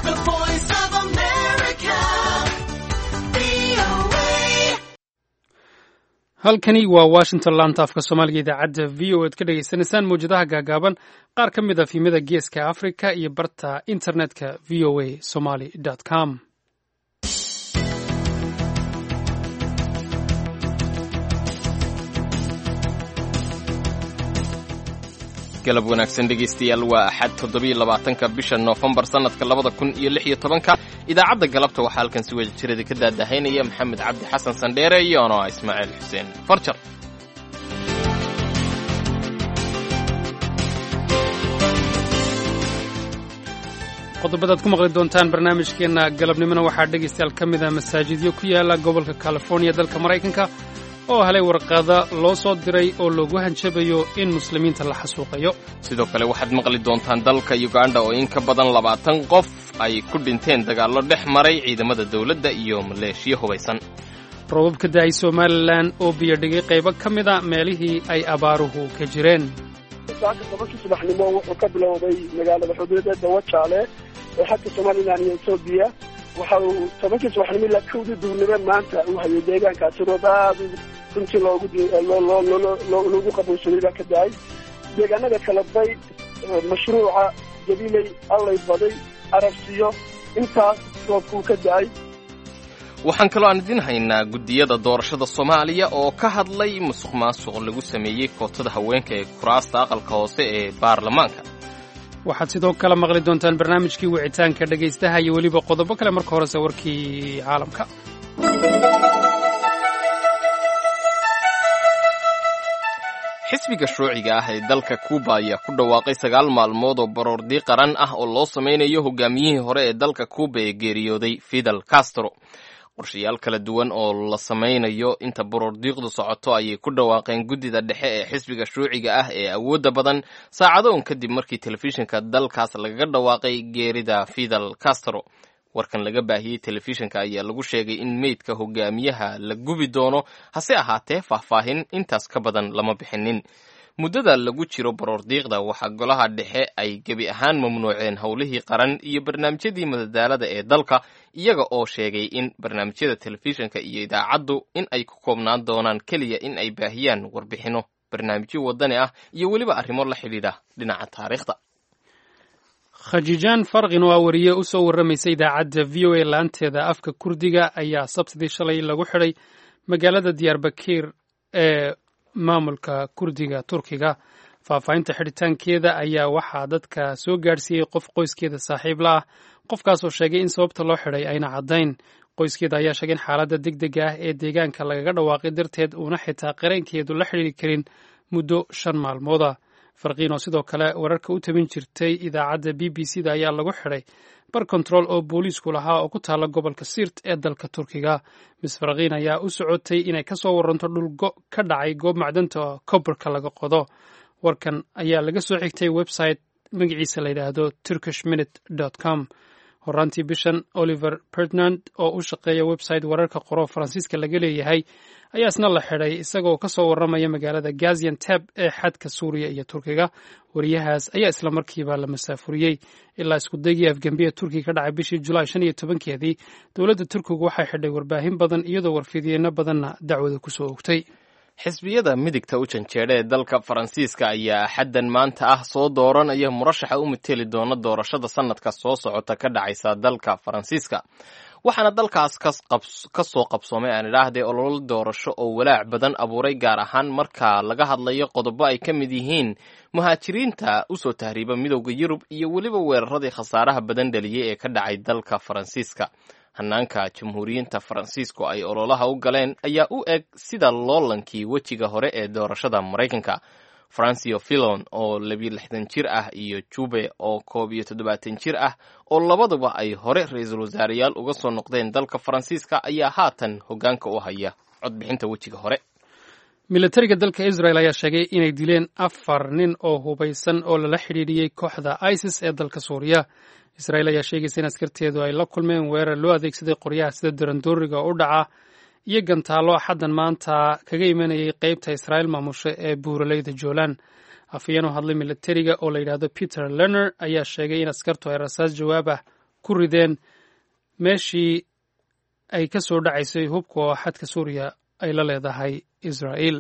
The Voice of America. VOA. halkani waa washington laanta afka soomaaliga idaacadda v o ad ka dhagaysanaysaan mawjadaha gaagaaban qaar ka mid a fiimada geeska africa iyo barta internetka v o a somaly com galab wanaagsan dhegaystayaal waa axad 7-labaatanka bisha noofembar sannadka 2016 idaacadda galabta waxaa halkan si wada jirada ka daadahaynaya maxamed cabdi xasan sandheere iyo ano ismaaciil xuseen farjar qodobadaad ku maqli doontaan barnaamijkeenna galabnimona waxaa dhegaystayaal ka mid a masaajidyo ku yaala gobolka californiya dalka maraykanka oo helay warqada loo soo diray oo loogu hanjabayo in muslimiinta la xasuuqayo sidoo kale waxaad maqli doontaan dalka uganda oo in ka badan 20 qof ay ku dhinteen dagaallo dhex maray ciidamada dawladda iyo maleeshiyo hubaysan roobab ka da'ay somalilan oo biyo dhigay qaybo ka mid a meelihii ay abaaruhu ka jireen saaka 7 subaxnimo wuxuu ka bilowday magaalada xuduudeeda Wajaale ee xadka Somaliland iyo Itoobiya waxa uu 7 subaxnimo ilaa 2 duurnimo maanta uu hayay deegaankaasi roobaad runtii loogu qaboojiyay ka daay deegaanada kala bay mashruuca jadiilay allay baday arabsiyo intaas roobku ka daay waxaan kaloo aan idin haynaa guddiyada doorashada Soomaaliya oo ka hadlay musuqmaasuq lagu sameeyay kootada haweenka ee kuraasta aqalka hoose ee baarlamaanka waxaad sidoo kale maqli doontaan barnaamijkii wicitaanka dhegaystaha iyo weliba qodobo kale marka horese warkii caalamka xisbiga shuuciga ah ee dalka Cuba ayaa ku dhawaaqay 9 maalmood oo baroordi qaran ah oo loo sameynayo hogaamiyihii hore ee dalka Cuba ee geeriyooday Fidel Castro qorshayaal kala duwan oo la sameynayo inta baroordiiqdu socoto ayay ku dhawaaqeen guddida dhexe ee xisbiga shuuciga ah ee awoodda badan saacadoon kadib markii telefishinka dalkaas lagaga dhawaaqay geerida Fidel Castro warkan laga baahiyey telefishinka ayaa lagu sheegay in meydka hogaamiyaha la gubi doono hase ahaatee faahfaahin intaas ka badan lama bixinin muddada lagu jiro baroordiiqda waxaa golaha dhexe ay gebi ahaan mamnuuceen howlihii qaran iyo barnaamijyadii madadaalada ee dalka iyaga oo sheegay in barnaamijyada telefishinka iyo idaacaddu in ay ku koobnaan doonaan keliya in ay baahiyaan warbixino barnaamijyo wadani ah iyo weliba arrimo la xidhiidha dhinaca taariikhda khajijaan farqin oo wariye u soo warramaysay idaacadda v o a laanteeda afka kurdiga ayaa sabtidii shalay lagu xidhay magaalada diyaarbakir ee maamulka kurdiga turkiga faahfaahinta xidhitaankeeda ayaa waxaa dadka soo gaadhsiiyey qof qoyskeeda saaxiib la ah qofkaasoo sheegay in sababta loo xidhay ayna caddayn qoyskeeda ayaa sheegay in xaaladda degdega ah ee deegaanka lagaga dhawaaqay darteed uuna xitaa qareenkeedu la xidhiiri karin muddo 5 maalmooda farqiin oo sidoo kale wararka u tabin jirtay idaacadda b b c da ayaa lagu xidhay bar control oo booliisku lahaa oo ku taala gobolka sirt ee dalka turkiga miss farqiin ayaa u socotay inay ka soo waranto dhul ka dhacay goob macdanta kobarka laga qodo warkan ayaa laga soo xigtay website magaciisa la yidhaahdo turkishminute.com horaantii bishan Oliver Perdinand oo u shaqeeya website wararka qoro Faransiiska laga leeyahay ayaa isna la xidhay isagoo ka soo warramaya magaalada Gaziantep ee xadka Suuriya iyo Turkiga wariyahaas ayaa isla markiiba la masaafuriyey ilaa isku dayay afgambiga Turkiga ka dhacay bishii July 15keedii dowladda Turkigu waxay xidhay warbaahin badan iyadoo warfidyeenno badanna dacwada ku soo oogtay xisbiyada midigta u janjeedha ee dalka Faransiiska ayaa xaddan maanta ah soo dooranaya murashaxa u mateli doona doorashada sanadka soo socota ka dhacaysa dalka Faransiiska waxaana dalkaas ka soo qabsoomay aan idhaahdee olol doorasho oo walaac badan abuuray gaar ahaan marka laga hadlayo qodobo ay ka mid yihiin muhaajiriinta u soo tahriiba midowda Yurub iyo weliba weeraradii khasaaraha badan dhaliyay ee ka dhacay dalka Faransiiska hannaanka jamhuuriyiinta Faransiisku ay ololaha u galeen ayaa u eg sida loolankii wejiga hore ee doorashada Maraykanka Francio Fillon oo 62 jir ah iyo Jube oo 71 jir ah oo labaduba ay hore ra'iisul wasaarayaal uga soo noqdeen dalka Faransiiska ayaa haatan hoggaanka u haya codbixinta wejiga hore militariga dalka Israel ayaa sheegay inay dileen 4 nin oo hubaysan oo lala xidhiidhiyey kooxda ISIS ee dalka Suuriya Israel ayaa sheegaysa in askarteedu ay la kulmeen weerar loo adeegsaday qoryaha sida darandooriga u dhaca iyo gantaalo xaddan maanta kaga imanayay qaybta Israel maamusha ee buuraleyda Joolan afayeen u hadlay militariga oo la yidhaahdo Peter Lerner ayaa sheegay in askartu ay rasaas jawaab ah ku rideen meeshii ay ka soo dhacaysay hubka oo xadka suuriya ay la leedahay israa'iil.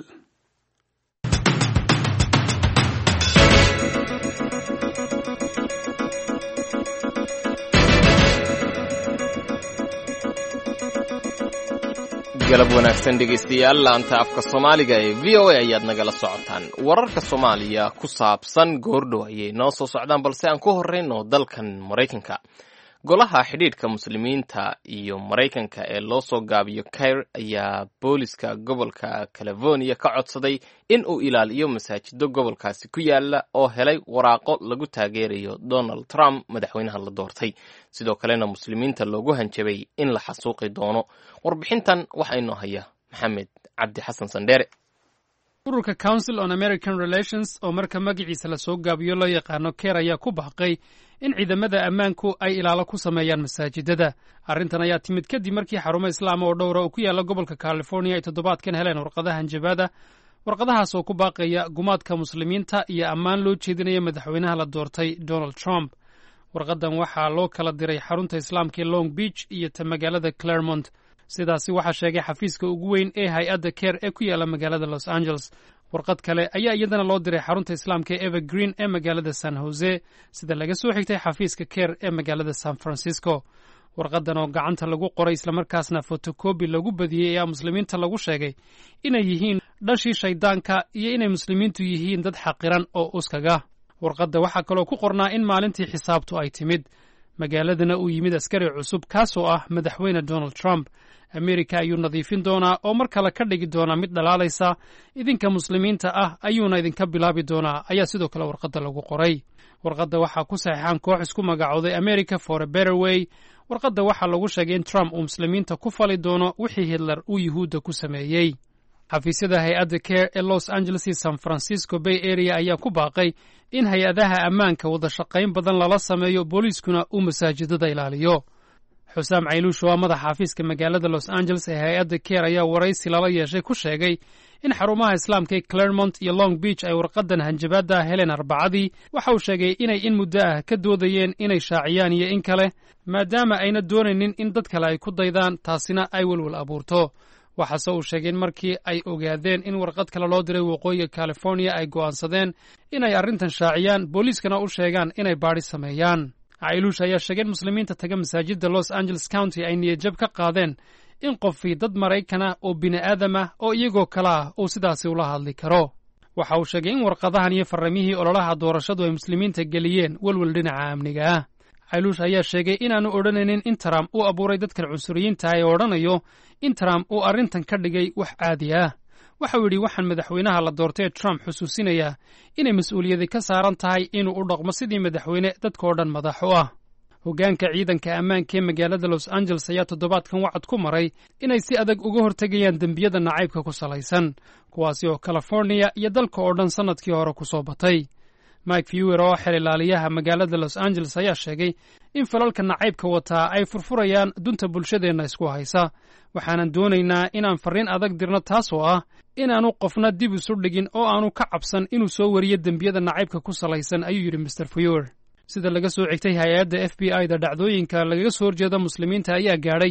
galab wanaagsan dhegaystayaal, laanta afka soomaaliga ee v o a ayaad nagala socotaan. wararka soomaaliya ku saabsan goordhow ayay noo soo socdaan, balse aan ku horrayno dalkan maraykanka. golaha xidhiidhka muslimiinta iyo maraykanka ee loo soo gaabiyo kair ayaa booliska gobolka california ka codsaday in uu ilaaliyo masaajido gobolkaasi ku yaala oo helay waraaqo lagu taageerayo donald trump madaxweynaha la doortay, sidoo kalena muslimiinta loogu hanjabay in la xasuuqi doono. warbixintan waxaa inoo haya maxamed cabdi xasan sandheere. ururka council on american relations oo marka magaciisa lasoo gaabiyo loo yaqaano keer ayaa ku baaqay in ciidamada ammaanku ay ilaalo ku sameeyaan masaajidada. arrintan ayaa timid kadib markii xarumo islaama oo dhowra oo ku yaala gobolka california ay toddobaadkan heleen warqadaha hanjabaada, warqadahaas oo ku baaqaya gumaadka muslimiinta iyo ammaan loo jeedinaya madaxweynaha la doortay donald trump. warqadan waxaa loo kala diray xarunta islaamka ee long beach iyo ta magaalada claremont. sidaasi waxaa sheegay xafiiska ugu weyn ee hay-adda keer ee ku yaala magaalada los angeles. warqad kale ayaa iyadana loo diray xarunta islaamka ee evergreen ee magaalada san jose, sida laga soo xigtay xafiiska keer ee magaalada san francisco. warqadan oo gacanta lagu qoray islamarkaasna fotokobi lagu badiyey ayaa muslimiinta lagu sheegay inay yihiin dhashii shaydaanka iyo inay muslimiintu yihiin dad xaqiran oo uskaga. warqadda waxaa kaloo ku qornaa in maalintii xisaabtu ay timid, magaaladana uu yimid askari cusub kaasoo ah madaxweyne donald trump. amerika ayuu nadiifin doonaa oo mar kale ka dhigi doonaa mid dhalaalaysa, idinka muslimiinta ah ayuuna idinka bilaabi doonaa, ayaa sidoo kale warqadda lagu qoray. warqadda waxaa ku saxiixan koox isku magacooday america for a better way. warqadda waxaa lagu sheegay in trump uu muslimiinta ku fali doono wixii hitler uu yuhuudda ku sameeyey. xafiisyada hay-adda care ee los angeles iyo san francisco bay area ayaa ku baaqay in hay-adaha ammaanka wada shaqayn badan lala sameeyo, booliiskuna uu masaajidada ilaaliyo. xusaam cayluush oo madaxa xafiiska magaalada los angeles ee hay-adda care ayaa waraysi lala yeeshay ku sheegay in xarumaha islaamka ee claremont iyo long beach ay warqadan hanjabaada heleen arbacadii. waxa uu sheegay inay in muddo ah ka doodayeen inay shaaciyaan iyo in kale, maadaama ayna doonaynin in dad kale ay ku daydaan, taasina ay welwel abuurto. waxaase uu sheegay in markii ay ogaadeen in warqad kale loo diray waqooyiga california ay go'aansadeen inay arrintan shaaciyaan, booliiskana u sheegaan inay baadhi sameeyaan. cayluush ayaa sheegay in muslimiinta taga masaajidda los angeles county ay niyadjab ka qaadeen in qofii dad maraykana oo bini'aadam ah oo iyagoo kale ah uu sidaasi ula hadli karo. waxa uu sheegay in warqadahan iyo farriimihii ololaha doorashadu ay muslimiinta geliyeen welwel dhinaca amniga ah. cayluush ayaa sheegay inaanu odhanaynin in trump uu abuuray dadkan cunsuriyiinta ee odhanayo in trump uu arrintan ka dhigay wax caadi ah. waxau yidhi waxaan madaxweynaha la doortay ee trump xusuusinayaa inay mas-uuliyadi ka saaran tahay inuu u dhaqmo sidii madaxweyne dadkao dhan madax u ah. hoggaanka ciidanka ammaanka ee magaalada los angeles ayaa toddobaadkan wacad ku maray inay si adag uga hortegayaan dembiyada nacaybka ku salaysan, kuwaasi oo california iyo dalka oo dhan sannadkii hore ku soo batay. mike fewer oo xel ilaaliyaha magaalada los angeles ayaa sheegay in falalka nacaybka wataa ay furfurayaan dunta bulshadeenna isku haysa. waxaanan doonaynaa inaan farriin adag dirno, taasoo ah inaanu qofna dib isu dhigin oo aanu ka cabsan inuu soo wariyo dembiyada nacaybka ku salaysan, ayuu yidhi mr fewer. sida laga soo xigtay hay-adda f b i da dhacdooyinka lagaga soo horjeeda muslimiinta ayaa gaadhay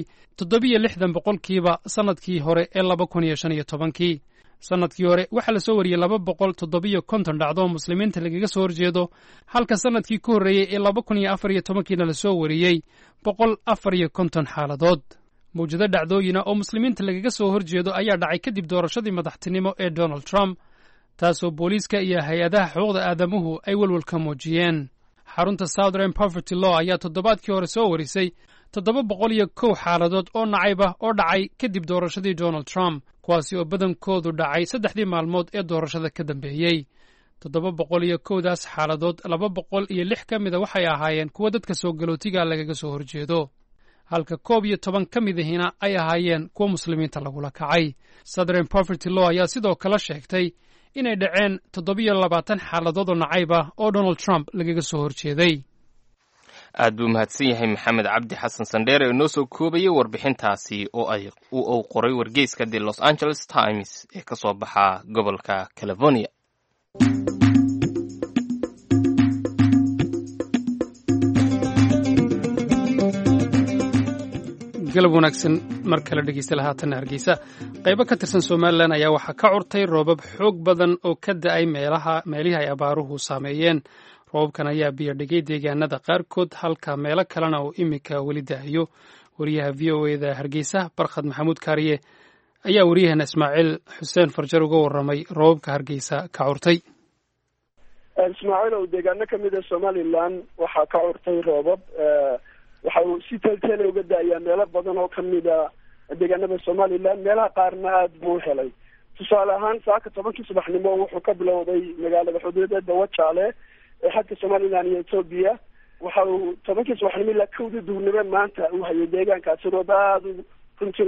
67% sannadkii hore ee 2015. sannadkii hore waxaa la soo wariyey 250 dhacdo oo muslimiinta lagaga soo horjeedo, halka sannadkii ka horreeyey ee 2014 la soo wariyey 154 xaaladood. mawjado dhacdooyina oo muslimiinta lagaga soo horjeedo ayaa dhacay kadib doorashadii madaxtinimo ee donald trump, taasoo booliiska iyo hay-adaha xuquuqda aadamuhu ay welwel ka muujiyeen. xarunta southern poverty law ayaa toddobaadkii hore soo warisay 701 xaaladood oo nacayb ah oo dhacay kadib doorashadii donald trump, kuwaasi oo badankoodu dhacay 3 maalmood ee doorashada ka dambeeyey. 701daas xaaladood 206 ka mida waxay ahaayeen kuwa dadka soo galootiga lagaga soo horjeedo, halka 11 ka midahina ay ahaayeen kuwa muslimiinta lagula kacay. southern poverty law ayaa sidoo kale sheegtay inay dhaceen 27 xaaladood oo nacayb ah oo donald trump lagaga soo horjeeday. aad buu mahadsan yahay maxamed cabdi xasan sandheere oo inoo soo koobayay warbixintaasi oo uu qoray wargeyska the los angeles times ee ka soo baxa gobolka california. galab wanaagsan mar kale dhegeysta lahaatanna hargeysa qaybo ka tirsan somalilan ayaa waxaa ka curtay roobab xoog badan oo ka da-ay meelihii ay abaaruhu saameeyeen roobabkan ayaa biyodhigay deegaanada qaarkood halka meelo kalena uu iminka weli daahayo wariyaha v o eda hargeysa barkhad maxamuud kaariye ayaa wariyahana ismaaciil xuseen farjar uga warramay roobabka hargeysa ka curtay. ismaaciil oo deegaano ka mid a somalilan waxaa ka curtay roobab waxa uu si teelteela uga da-ayaa meelo badan oo kamid a deegaanada somalilan meelaha qaarna aada buu helay. tusaale ahaan saaka 10 subaxnimo wuxuu ka bilowday magaalada xuduudeeda Wajaale ee xadka Somaliland iyo Ethiopia. waxa uu 10 subaxnimo ilaa 2 duurnimo maanta uu hayay deegaankaasi roobaad runtii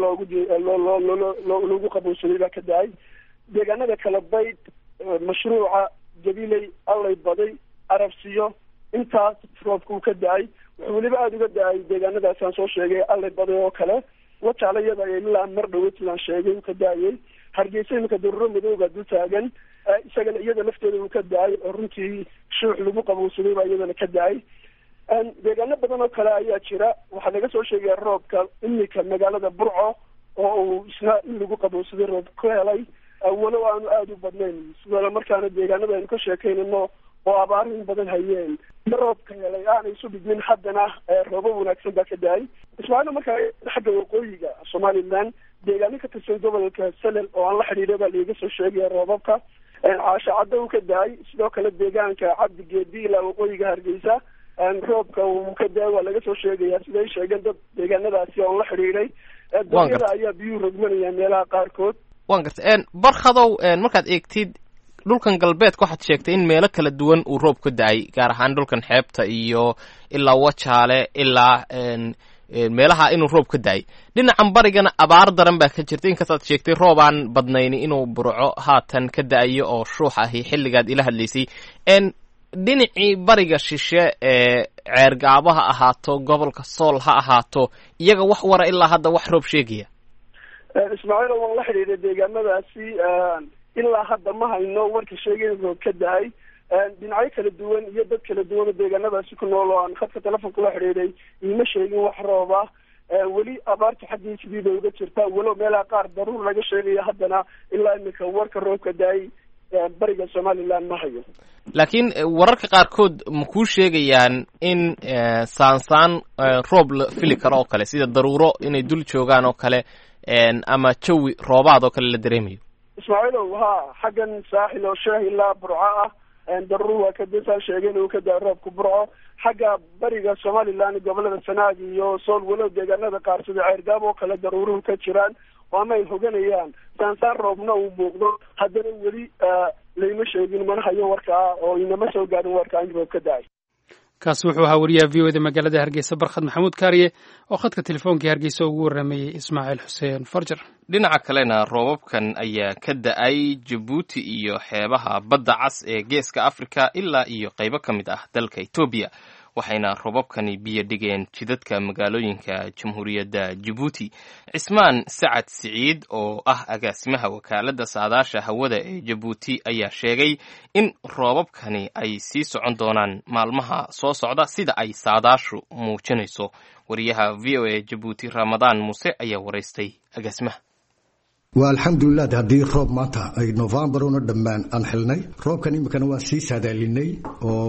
loogu qabowsaday ka da-ay deegaanada kala bayd mashruuca jabilay allay baday arabsiyo intaas roobku ka da-ay wuxuu weliba aada uga da-ay deegaanadaas aan soo sheegay allay baday oo kale Wajaale iyada ilaa mar dhaweyd laan sheegay uu ka da-ayay hargeysa iminka durro madowga dul taagan isagana iyada lafteeda uu ka da-ay oo runtii shuux lagu qabowsaday baa iyadana ka da-ay deegaano badan oo kale ayaa jira waxaa laga soo sheegaya roobka iminka magaalada Burco oo uu isna in lagu qabowsaday roob ku helay walow aanu aada u badnayn sidoo markaana deegaanada aynu ka sheekaynayno oo abaarin badan hayeen roobka helay aanay isu dhigmin haddana roobo wanaagsan baa ka da-ay ismaaciil markaa xagga waqooyiga Somaliland deegaano ka tirsan gobolka Salel oo aan la xiriiray baa laga soo sheegaya roobabka caasha cadda uu ka da-ay sidoo kale deegaanka Cabdi Geedi ilaa waqooyiga Hargeysa roobka uu ka da-ay waa laga soo sheegaya sida ay sheegeen dad deegaanadaasi oo la xiriiray dadka ayaa biyo rogmanaya meelaha qaarkood. waan gartay barkhadow markaad eegtid dhulkan galbeedka waxaad sheegtay in meelo kala duwan uu roob ka da-ay gaar ahaan dhulkan xeebta iyo ilaa Wajaale ilaa meelaha inuu roob ka da-ay dhinacan barigana abaar daran baa ka jirta inkastaad sheegtay roob aan badnayni inuu Burco haatan ka da-ayo oo shuux ahi xilligaad ila hadlaysay dhinacii bariga shishe ee ceergaabo ha ahaato gobolka Sool ha ahaato iyaga wax wara ilaa hadda wax roob sheegaya. ismaaciil oo la xiriiray deegaanadaasi ilaa hadda ma hayno warka sheegay roob ka da-ay dhinacyo kala duwan iyo dad kala duwan deegaanadaasi ku nool oo aan khadka telefoonka la xiriiray ima sheegin wax roob ah weli abaarta xaggii sidii uga jirta walow meelaha qaar daruur laga sheegaya haddana ilaa iminka warka roobka da-ay bariga Somaliland ma hayo. laakiin wararka qaarkood ma kuu sheegayaan in saansaan roob la fili karo oo kale sida daruuro inay dul joogaan oo kale ama jawi roobaad oo kale la dareemayo. ismaaciilow xaggan saaxil oo sheeh ilaa Burco ah daruur waa ka dasa sheegeen uu ka da roobku Burco xagga bariga Somaliland gobolada Sanaag iyo Sool walow deegaanada qaar sida Ceergaabo oo kale daruuruhu ka jiraan waana ay hoganayaan saansaan roobna uu muuqdo haddana weli layma sheegin mana hayo warkaa oo inama soo gaarin warkaa in roob ka da-ay. kaasi wuxuu ahaa wariyaha v o eda magaalada Hargeysa barkhad maxamuud kaariye oo khadka telefoonkai Hargeysa ugu warramayey Ismaaciil xuseen farjar. dhinaca kalena roobabkan ayaa ka da-ay Jabuuti iyo xeebaha badda cas ee geeska Afrika ilaa iyo qaybo ka mid ah dalka Ethiopia waxayna roobabkani biyo dhigeen jidadka magaalooyinka Jamhuuriyadda Jabuuti. Cismaan Sacad Siciid oo ah agaasimaha wakaaladda saadaasha hawada ee Jabuuti ayaa sheegay in roobabkani ay sii socon doonaan maalmaha soo socda sida ay saadaashu muujinayso. wariyaha v o a Jabuuti Ramadaan Muuse ayaa waraystay agaasimaha. والحمدلله هذه روب ماتا أي نوفمبر ونردمان أنحلني روب كان يمكن واسي ساداليني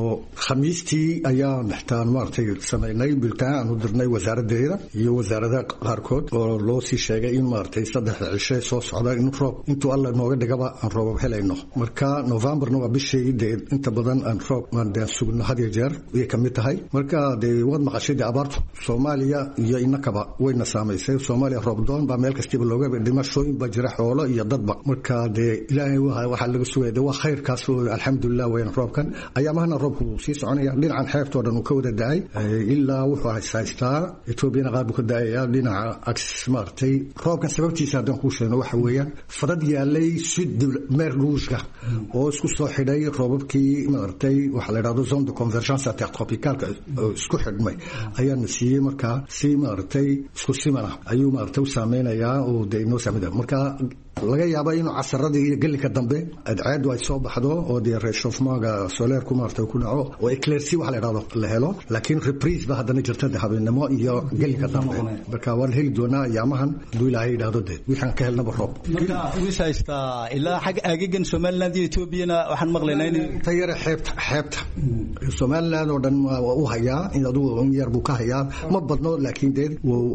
وخميستي أيام نحتان مارتي سميني بلتان ودرني وزارة ديرة هي وزارة هاركود ولوسي شيء مارتي صدح العشاء صوص على إنه روب أنتوا الله نوعد جبا أن روب هلاينه مركا نوفمبر نوع بالشيء ده أنت بدن أن روب من ده سجن هذه الجار ويكملت هاي مركا ده وضع مقصد عبارة سوماليا يا إنك با وين سامي سيف سوماليا روب دون بعمل كستيب اللوجا بدمشق شوي جرحوله iyo dadba marka de ilaahay waxa laga suuday waa khayrkaas alxamdulillah weyn roobkan ayaamahana roobku sii soconaya dhinacan xeebta oo dhan uu ka wada daay ilaa wuxuu haystaa Ethiopia qaab ku daayay dhinaca aksmartay roobkan sababtiisa hadan ku sheegno waxa weeyaan farad yaalay sud meer ruushka oo isku soo xidhay roobabkii martay waxa la yiraahdo zone de convergence intertropicale isku xidhmay ayaa nasiiyay marka si martay isku simana ayuu martay saameynaya oo de inoo sameeyay marka laga yaabaa inuu casarada iyo gelinka dambe adceedu ay soo baxdo oo dee reeshofmaaga soleerku maartay ku dhaco oo eclaircy wax la yidhahdo la helo laakiin reprise ba haddana jirta habeenimo iyo gelinka dambe marka waan heli doonaa ayaamahan hadduu ilaahay yidhaahdo dee wixaan ka helnaba roob marka wisaysta ilaa xag agagan Somaliland iyo Ethiopia waxaan maqlaynaa in tayar xeebta Somaliland oo dhan u hayaa in aduu yar buu ka hayaa ma badno laakiin dee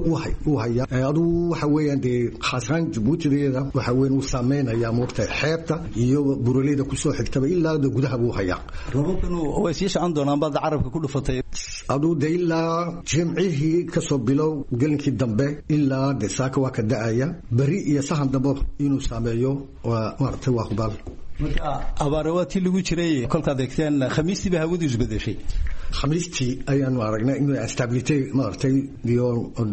uu hayaa aduu waxa weeyaan dee khaasan Djibouti-deeda waxa weyn uu saameynaya moogtay xeebta iyo buraleyda ku soo xigtaba ilaa gudaha buu hayaa roobabkanu way sii socon doonaan baad carabka ku dhufatay aduu dee ilaa jimcihii ka soo bilow gelinkii dambe ilaa dee saaka waa ka da'aya bari iyo sahan dambe inuu saameeyo waa maartay waa hubaal marka abaarawaati lagu jiray kolka deegteen khamiistii ba hawadu isbedeshay khamiistii ayaan aragnay in stability maartay iyo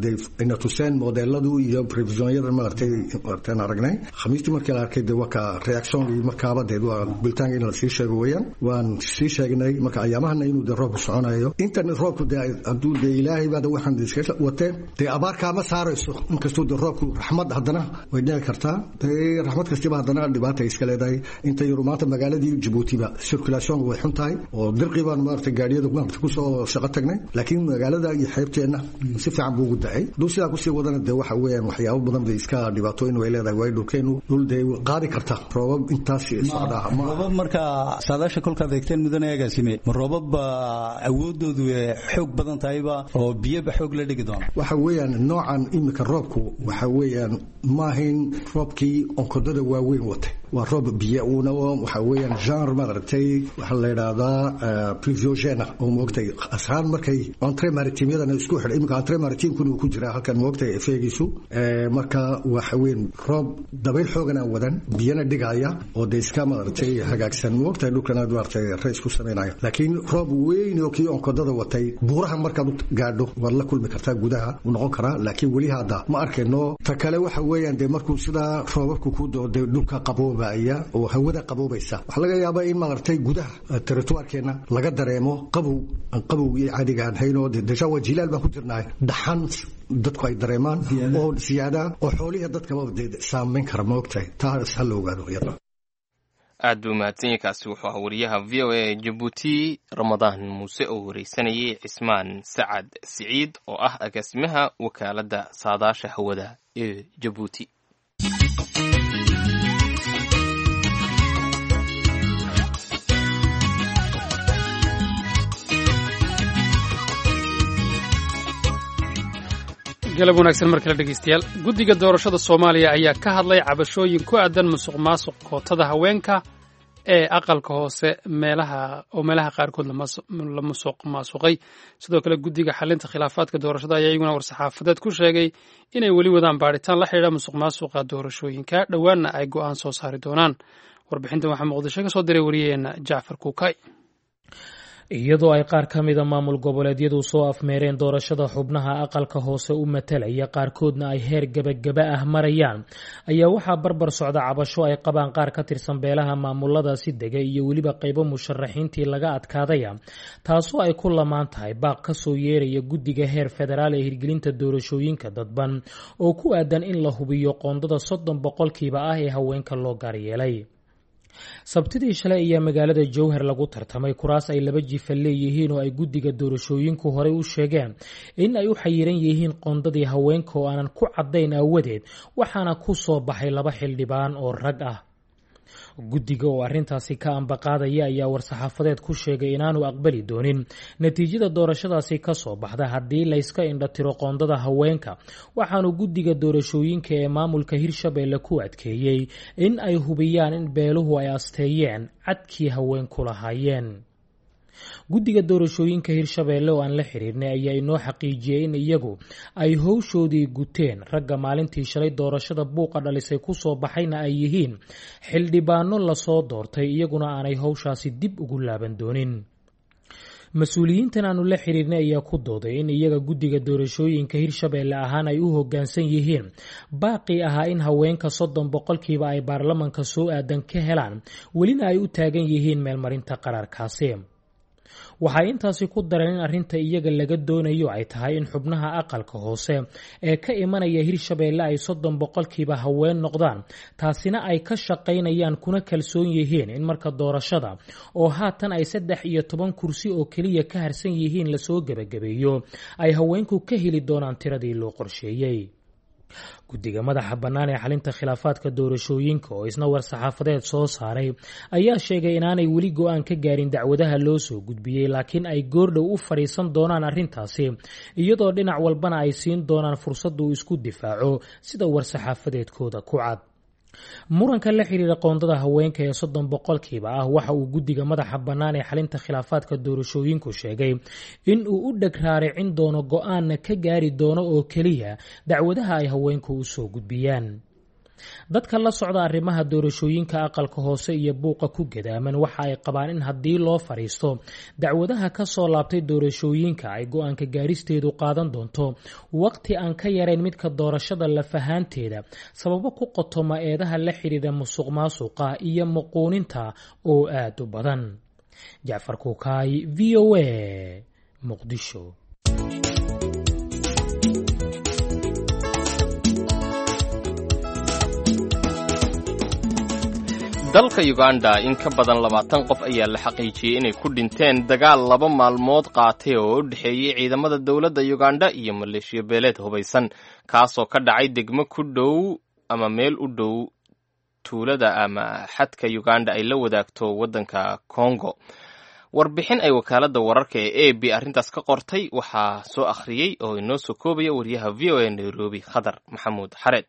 in tuseen modeladu iyo previsionyada maartay aragnay khamiistii markii la arkay waka reaction markaaba waa bultaan in la sii sheego weeyaan waan sii sheegnay marka ayaamahan inuu roob soconayo internet roobku haduu ilaahay baad waxaan iska watee abaarka ma saarayso inkastoo roobku raxmad hadana way dhici kartaa raxmad kasta hadana dhibaato iska leedahay inta maanta magaaladii Djibouti ba circulation way xun tahay oo dirqiban maartay gaariyada ku soo shaqo tagnay laakiin magaalada iyo xeebteena si fiican buu u dacay dulsiga ku sii wadana waxa weeyaan waxyaabo badan bay iska dhibaatooyin way leedahay way dhulkeenu dulday qaadi karta roobab intaas socda ama roobab marka saadaasha kolka deegteen mudanaagaasime roobab awoodoodu xoog badan tahayba oo biyo xoog la dhigi doona waxa weeyaan noocan imika roobku waxa weeyaan maahin roobkii onkodada waaweyn watay waa roob biyo una waxa weeyaan genre maartay waxa la yiraahdaa pluviogène oo moogtay asaan markay entrée maritime yadana isku xidhay imika entrée maritime ku jira halkan moogtay efeegiisu marka waxa weyn roob dabayl xoogana wadan biyana dhigaya oo iska maartay hagaagsan moogtay dhulkana maartay rays ku sameeynaya laakiin roob weyn oo kii onkodada watay buuraha marka gaadho war la kulmi kartaa gudaha uu noqon karaa laakiin wali hada ma arkayno ta kale waxa weeyaan markuu sida roobabku ku dooday dhulka qaboobaya oo hawada qaboobaysa waxa laga yaabaa in maartay gudaha territoire-keena laga dareemo qabowgii caadiga aan hayno deja wajilaal baan ku jirnaa dhaxan dadku ay dareemaan oo siyaada oo xoolihi dadka saameyn kara moogtay taas hal ogaado iyada aad buu mahadsan yahay kaasi wuxuu ahaa wariyaha VOA Djibouti Ramadaan Muuse oo wareysanayay Cismaan Sacad Siciid oo ah agaasimaha wakaaladda saadaasha hawada ee Djibouti galab wanaagsan markale dhegeystayaal guddiga doorashada Soomaaliya ayaa ka hadlay cabashooyin ku aadan musuqmaasuq kootada haweenka ee aqalka hoose meelaha qaarkood la musuqmaasuqay sidoo kale guddiga xalinta khilaafaadka doorashada ayaa iyaguna war-saxaafadeed ku sheegay inay weli wadaan baadhitaan la xidhiidha musuqmaasuqa doorashooyinka dhowaanna ay go'aan soo saari doonaan warbixintan waxaa muqdisho ka soo diray wariyaheena Jacfar Kuukay iyadoo ay qaar ka mida maamul goboleedyadu soo afmeereen doorashada xubnaha aqalka hoose u matalaya qaarkoodna ay heer gebagaba ah marayaan ayaa waxaa barbar socda cabasho ay qabaan qaar ka tirsan beelaha maamuladaasi dega iyo weliba qaybo musharaxiintii laga adkaadaya taasoo ay ku lamaan tahay baaq ka soo yeeraya guddiga heer federaal ee hirgelinta doorashooyinka dadban oo ku aadan in la hubiyo qoondada 30% ah ee haweenka loo gaaryeelay sabtidii shalay ayaa magaalada Jowhar lagu tartamay kuraas ay 2 jifa leeyihiin oo ay guddiga doorashooyinku horey u sheegeen in ay u xayiran yihiin qoondadii haweenka oo aanan ku cadayn awadeed waxaana ku soo baxay 2 xildhibaan oo rag ah guddiga oo arrintaasi ka ambaqaadaya ayaa war-saxaafadeed ku sheegay inaanu aqbali doonin natiijada doorashadaasi ka soo baxda haddii layska indhatiro qoondada haweenka waxaanu guddiga doorashooyinka ee maamulka Hirshabeelle ku adkeeyey in ay hubiyaan in beeluhu ay asteeyeen cadkii haweenku lahaayeen guddiga doorashooyinka Hirshabeelle oo aan la xiriirnay ayaa inoo xaqiijiyay in iyagu ay howshoodii guteen ragga maalintii shalay doorashada buuqa dhalisay ku soo baxayna ay yihiin xildhibaano la soo doortay iyaguna aanay howshaasi dib ugu laaban doonin mas-uuliyiintan aanu la xiriirnay ayaa ku dooday in iyaga guddiga doorashooyinka Hirshabeelle ahaan ay u hoggaansan yihiin baaqi ahaa in haweenka 30% ay baarlamanka soo aadan ka helaan welina ay u taagan yihiin meelmarinta qaraarkaasi waxay intaasi ku dareen in arrinta iyaga laga doonayo ay tahay in xubnaha aqalka hoose ee ka imanaya Hirshabeelle ay 30% haween noqdaan, taasina ay ka shaqaynayaan kuna kalsoon yihiin in marka doorashada oo haatan ay 13 kursi oo kaliya ka harsan yihiin la soo gabagabeeyo ay haweenku ka heli doonaan tiradii loo qorsheeyay. guddiga madaxa bannaan ee xalinta khilaafaadka doorashooyinka oo isna war saxaafadeed soo saaray ayaa sheegay inaanay weli go'aan ka gaarin dacwadaha loo soo gudbiyey, laakiin ay goordhow u fadhiisan doonaan arrintaasi iyadoo dhinac walbana ay siin doonaan fursad uu isku difaaco sida war saxaafadeedkooda ku cad. muranka la xiriira qoondada haweenka ee 30% ah waxa uu guddiga madaxa bannaan ee xalinta khilaafaadka doorashooyinku sheegay in uu u dheg raaricin doono go'aanna ka gaari doono oo keliya dacwadaha ay haweenku u soo gudbiyaan. dadka la socda arrimaha doorashooyinka aqalka hoose iyo buuqa ku gadaaman waxa ay qabaan in haddii loo fariisto dacwadaha ka soo laabtay doorashooyinka ay go'aanka gaaristeedu qaadan doonto waqti aan ka yarayn midka doorashada lafahaanteeda sababo ku qotoma eedaha la xiriira musuqmaasuqa iyo muquuninta oo aad u badan. Jacfar Kukaay, VOA, Muqdisho. dalka Uganda in ka badan 20 qof ayaa la xaqiijiyay inay ku dhinteen dagaal 2 maalmood qaatay oo u dhaxeeyay ciidamada dawladda Uganda iyo maleeshiya beeleed hubaysan kaasoo ka dhacay degmo ku dhow ama meel u dhow tuulada ama xadka Uganda ay la wadaagto wadanka Congo. warbixin ay wakaaladda wararka ee AB arrintaas ka qortay waxaa soo akhriyay oo inoo soo koobaya wariyaha VOA Nairobi Khadar Maxamuud Xareed.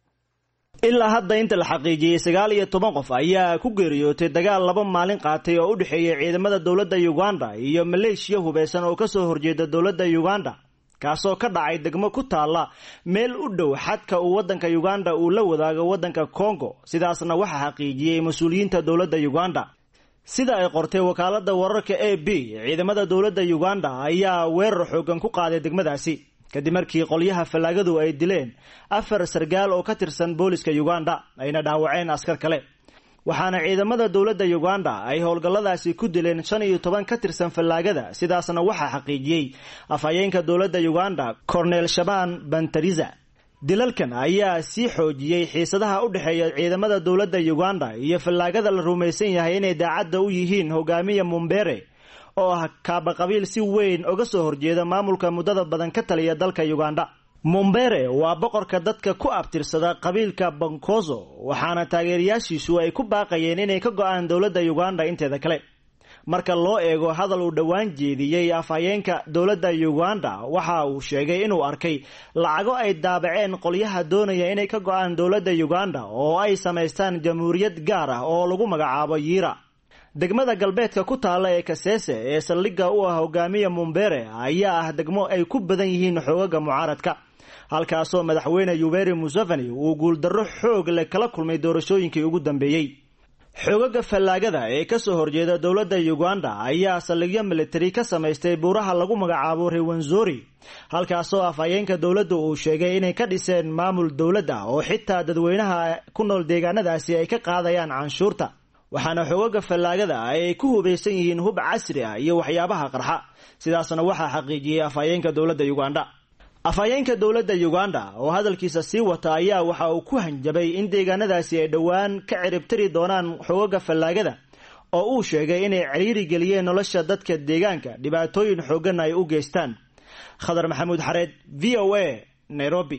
ilaa hadda inta la xaqiijiyay 19 qof ayaa ku geeriyootay dagaal 2 maalin qaatay oo u dhaxeeyay ciidamada dawladda Uganda iyo maleeshiya hubeysan oo ka soo horjeeda dawladda Uganda kaasoo ka dhacay degmo ku taala meel u dhow xadka uu wadanka Uganda uu la wadaago wadanka Congo, sidaasna waxa xaqiijiyay mas'uuliyiinta dawladda Uganda. sida ay qortay wakaaladda wararka AB ciidamada dawladda Uganda ayaa weerar xoogan ku qaaday degmadaasi kadib markii qolyaha falaagadu ay dileen 4 sargaal oo ka tirsan booliska Uganda ayna dhaawaceen askar kale. waxaana ciidamada dawladda Uganda ay howlgalladaasi ku dileen 15 ka tirsan falaagada, sidaasna waxa xaqiijiyay afhayeenka dawladda Uganda Colonel Shaban Bantariza. dilalkan ayaa sii xoojiyay xiisadaha u dhaxeeya ciidamada dawladda Uganda iyo falaagada la rumaysan yahay inay daacadda u yihiin hogaamiye Mumbere oo ah kaaba qabiil si weyn uga soo horjeeda maamulka muddada badan ka taliya dalka Uganda. Mumbere waa boqorka dadka ku abtirsada qabiilka Bankozo, waxaana taageerayaashiisu ay ku baaqayeen inay ka go'aan dawladda Uganda inteeda kale. marka loo eego hadal uu dhawaan jeediyay afhayeenka dawladda Uganda waxa uu sheegay inuu arkay lacago ay daabaceen qolyaha doonaya inay ka go'aan dawladda Uganda oo ay sameystaan jamhuuriyad gaar ah oo lagu magacaabo Yira. degmada galbeedka ku taala ee Kasese ee saldhigga u ah hogaamiye Mumbere ayaa ah degmo ay ku badan yihiin xoogaga mucaaradka, halkaasoo madaxweyne Yoweri Museveni uu guuldarro xoog leh kala kulmay doorashooyinkii ugu dambeeyay. xoogaga falaagada ee ka soo horjeeda dawladda Uganda ayaa saldhigyo military ka samaystay buuraha lagu magacaabo Rwenzori, halkaasoo afhayeenka dawladda uu sheegay inay ka dhiseen maamul dawladda oo xitaa dadweynaha ku nool deegaanadaasi ay ka qaadayaan canshuurta. waxaana xoogaga falaagada ay ku hubeysan yihiin hub casri ah iyo waxyaabaha qarxa, sidaasna waxa xaqiijiyay afhayeenka dawladda Uganda. afhayeenka dawladda Uganda oo hadalkiisa sii wata ayaa waxa uu ku hanjabay in deegaanadaasi ay dhawaan ka ciribtiri doonaan xoogaga falaagada oo uu sheegay inay ciriiri geliyeen nolosha dadka deegaanka, dhibaatooyin xoogan ay u geystaan. Khadar Maxamuud Xareed, VOA, Nairobi.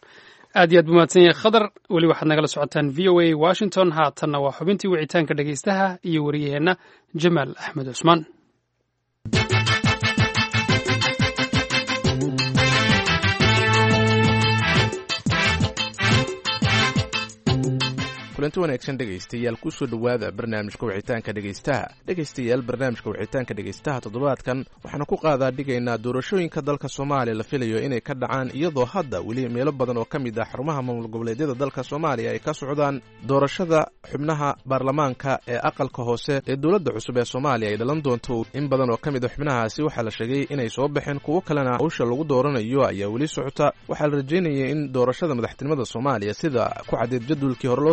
aad iyo aad buu mahadsan yahay Khadar. weli waxaad nagala socotaan VOA Washington. haatanna waa xubintii wicitaanka dhegaystaha iyo wariyaheenna Jamaal Axmed Cusmaan. kulanti wanaagsan dhegaystayaal kusoo dhowaada barnaamijka wicitaanka dhegaystaha toddobaadkan waxaanu ku qaadaa dhigaynaa doorashooyinka dalka Soomaaliya la filayo inay ka dhacaan iyadoo hadda weli meelo badan oo ka mid ah xarumaha maamul goboleedyada dalka Soomaaliya ay ka socdaan doorashada xubnaha baarlamaanka ee aqalka hoose ee dowladda cusub ee Soomaaliya ay dhalan doonto. in badan oo ka mid ah xubnahaasi waxaa la sheegay inay soo baxeen, kuwo kalena hawsha lagu dooranayo ayaa weli socota. waxaa la rajeynayay in doorashada madaxtinimada Soomaaliya sida ku cadeed jadwalkii hore loo soo saaray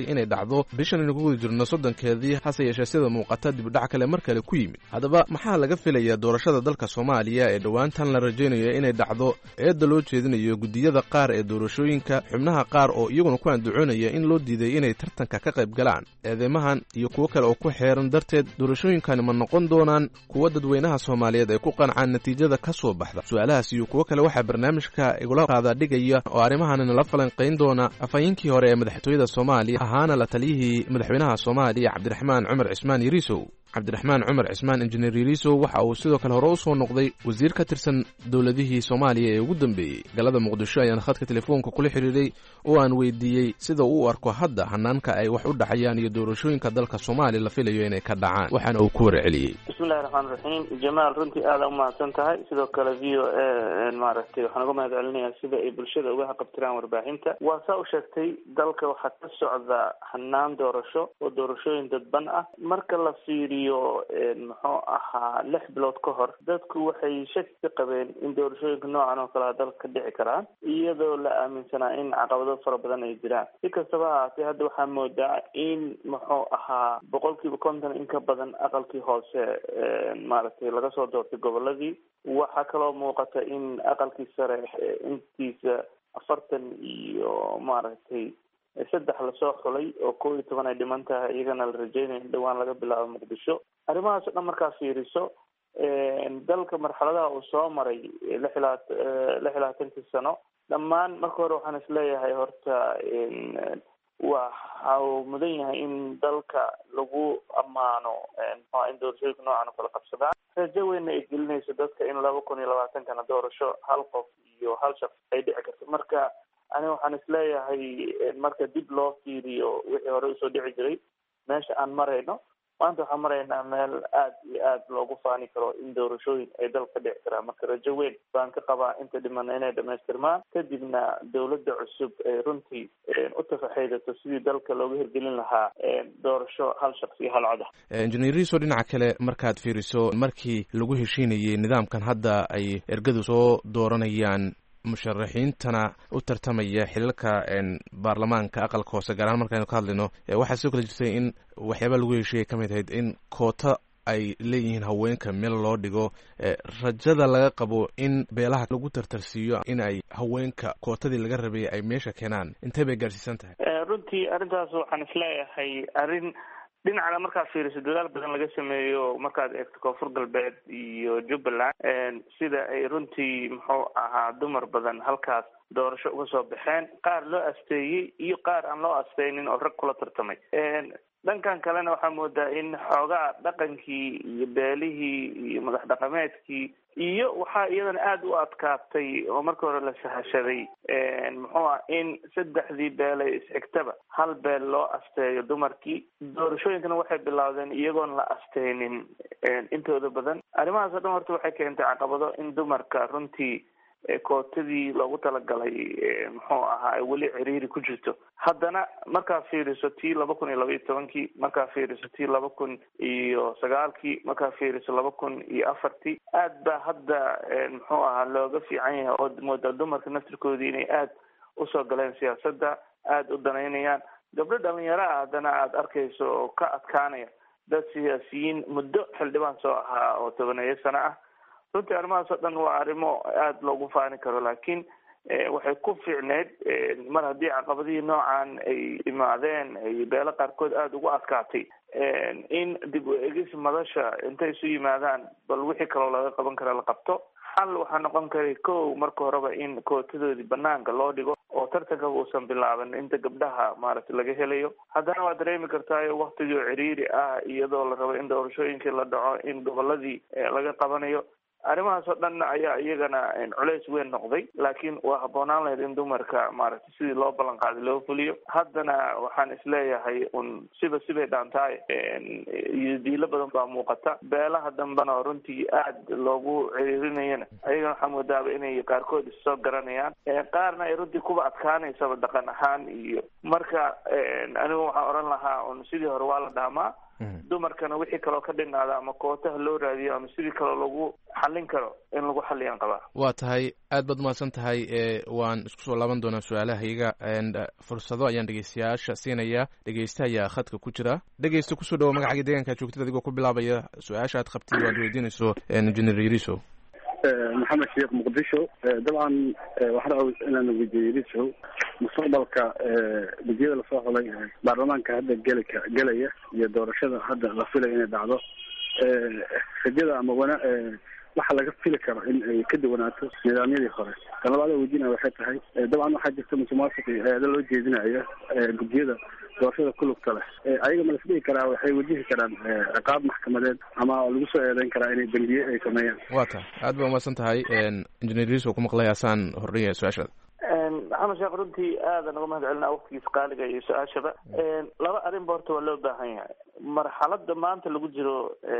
talagalay inay dhacdo bishan aynu ku guda jirno 30keedii hase yeeshee sida muuqata dibdhac kale mar kale ku yimid haddaba maxaa laga filayaa doorashada dalka Soomaaliya ee dhowaantan la rajaynayo inay dhacdo eedda loo jeedinayo gudiyada qaar ee doorashooyinka xubnaha qaar oo iyaguna ku andacoonaya in loo diiday inay tartanka ka qayb galaan eedeymahan iyo kuwo kale oo ku xeeran darteed doorashooyinkani ma noqon doonaan kuwa dadweynaha Soomaaliyeed ay ku qancaan natiijada ka soo baxda su'aalahaas iyo kuwo kale waxaa barnaamijka igula qaada dhigaya oo arrimahan la falanqayn doona afayeenkii hore ee madaxtooyada Soomaaliya ahaana la taliyihii madaxweynaha Soomaaliya Cabdiraxmaan Cumar Cismaan Yariisow cabdiraxmaan cumar cismaan injineer yariisow waxa uu sidoo kale hore u soo noqday wasiir ka tirsan dowladihii Soomaaliya ee ugu dambeeyey galada Muqdisho ayaan khadka telefoonka kula xiriiray oo aan weydiiyey sida uu u arko hadda hanaanka ay wax u dhaxayaan iyo doorashooyinka dalka Soomaaliya la filayo inay ka dhacaan waxaana uu ku warceliyay bismillaahir rahmaanir rahiim jamaal runtii aad u mahadsan tahay sidoo kale VOA maaragtay waxaan uga mahadcelinayaa sida ay bulshada uga qabtiraan warbaahinta waa saa u sheegtay dalka waxa ka socda hanaan doorasho oo doorashooyin dadban ah marka la fiiriyo muxuu ahaa 6 bilood ka hor dadku waxay shaki ka qabeen in doorashooyinka noocan oo kale dalka ka dhici karaan iyadoo la aaminsanaa in caqabado fara badan ay jiraan si kastaba haatee hadda waxaa moodaa in muxuu ahaa 50% in ka badan aqalkii hoose maaragtay laga soo doortay goboladii waxaa kaloo muuqata in aqalkii sare intiisa 40 iyo maaragtay 3 lasoo xulay oo 11 ay dhiman tahay iyagana la rajeynayo in dhawaan laga bilaabo Muqdisho arrimahaas dhan markaa fiiriso dalka marxaladaha uu soo maray 26 sano dhammaan marka hore waxaan isleeyahay horta waxa uu mudan yahay in dalka lagu ammaano in doorashooyinka noocan oo kala qabsadaan rajo weyn ay gelinayso dadka in 2020 doorasho hal qof iyo hal shaqsi ay dhici karto marka ani waxaan isleeyahay marka dib loo fiiriyo wixii hore usoo dhici jiray meesha aan marayno maanta waxaan maraynaa meel aad iyo aad loogu faani karo in doorashooyin ay dalka dhici karaan marka rajo weyn baan ka qabaa inta dhiman inay dhamaystirmaan kadibna dowladda cusub ay runtii u tafaxaydato sidii dalka looga hirgelin lahaa doorasho hal shaqsi hal cod ah injineer Riso dhinaca kale markaad fiiriso markii lagu heshiinayay nidaamkan hadda ay ergadu soo dooranayaan musharaxiintana u tartamaya xilalka baarlamaanka aqalka hoose gaar ahaan markaaynu ka hadlayno waxaa sidoo kale jirtay in waxyaaba lagu heshiiyey ka mid ahayd in koota ay leeyihiin haweenka meel loo dhigo rajada laga qabo in beelaha lagu tartarsiiyo in ay haweenka kootadii laga rabay ay meesha keenaan intee bay gaarsiisan tahay runtii arrintaas waxaan isleeyahay arrin dhinacna markaad fiiriso dadaal badan laga sameeyo markaad eegto koonfur galbeed iyo Jubbaland sida ay runtii muxuu ahaa dumar badan halkaas doorasho uga soo baxeen qaar loo asteeyay iyo qaar aan loo asteynin oo rag kula tartamay dhankan kalena waxaa moodaa in xoogaa dhaqankii iyo beelihii iyo madax dhaqameedkii iyo waxaa iyadana aada u adkaatay oo marka hore la sahashaday muxuu ah in 3 beelay isxigtaba hal beel loo asteeyo dumarkii doorashooyinkana waxay bilowdeen iyagoon la asteynin intooda badan arrimahaas oo dhan horta waxay keentay caqabado in dumarka runtii kootadii loogu talagalay muxuu ahaa weli ciriiri ku jirto haddana markaa fiiriso tii 2012 markaa fiiriso tii 2009 markaa fiiriso 2004 aad baa hadda muxuu ahaa looga fiican yahay oo moodaa dumarka naftirkoodii inay aad usoo galeen siyaasadda aada u danaynayaan gabdho dhalinyaro ah haddana aada arkayso oo ka adkaanaya dad siyaasiyiin muddo xildhibaan soo ahaa oo 10 sano ah runtii arrimahaas oo dhan waa arrimo aada loogu faani karo laakiin waxay ku fiicneyd mar haddii caqabadihii noocan ay imaadeen ay beelo qaarkood aada ugu adkaatay in dib u egis madasha intay isu yimaadaan bal wixii kaloo laga qaban kara la qabto xal waxaa noqon karay kow marka horeba in kootadoodii banaanka loo dhigo oo tartanka uusan bilaaban inta gabdhaha maaragtay laga helayo haddana waa dareemi kartaayo waktigii oo ciriiri ah iyadoo la rabo in doorashooyinkii la dhaco in goboladii laga qabanayo arrimahaas oo dhan ayaa iyagana culays weyn noqday laakiin waa habboonaan lahayd in dumarka maaragtay sidii loo ballan qaaday loo fuliyo haddana waxaan isleeyahay un sibay dhaantahay iyo diilo badan baa muuqata beelaha dambena oo runtii aada loogu ciriirinayana ayagana waxaa moodaaba inay qaarkood issoo garanayaan qaarna ay runtii kuba adkaanaysaba dhaqan ahaan iyo marka anigu waxaan oran lahaa un sidii hore waa la dhaamaa dumarkana wixii kaloo ka dhinaada ama kootaha loo raadiyo ama sidii kaloo lagu xallin karo in lagu xalliyaan qabaa. waa tahay aad baad umahadsan tahay. waan isku soo laaban doonaa su-aalahayga fursado ayaan dhegeystayaasha siinaya. dhegeysta ayaa khadka ku jira. dhegeysta kusoo dhawo magacaaga deegaanka joogtid adigoo ku bilaabaya su-aasha aad qabtid waad weydiinayso engineer Yarisow. maxamed sheekh muqdisho. dabcan waxaan rabaa inaan weydiiyo Yarisow mustaqbalka gudiyada lasoo xulay baarlamaanka hadda gelaya iyo doorashada hadda la filay inay dhacdo rajada ama waxa laga fili karo in ay ka duwanaato nidaamyadii hore. tan labaad weydiinaya waxay tahay dabcan waxaa jirta musuqmaasuq eedo loo jeedinaya gudiyada doorashada ku lugta leh. ayaga ma la isdhihi karaa waxay wajihi karaan ciqaab maxkamadeed ama lagu soo eedeyn karaa inay dambiye ay sameeyaan. waa tahay aad baa umahadsan tahay. engineer Yarisow ku maqlay asaan horreynaya su-aashaada. maxamed sheekh runtii aadan uga mahad celinaa waqtigiisa qaaliga iyo su-aashaba. laba arrinba horta waa loo baahan yahay. marxalada maanta lagu jiro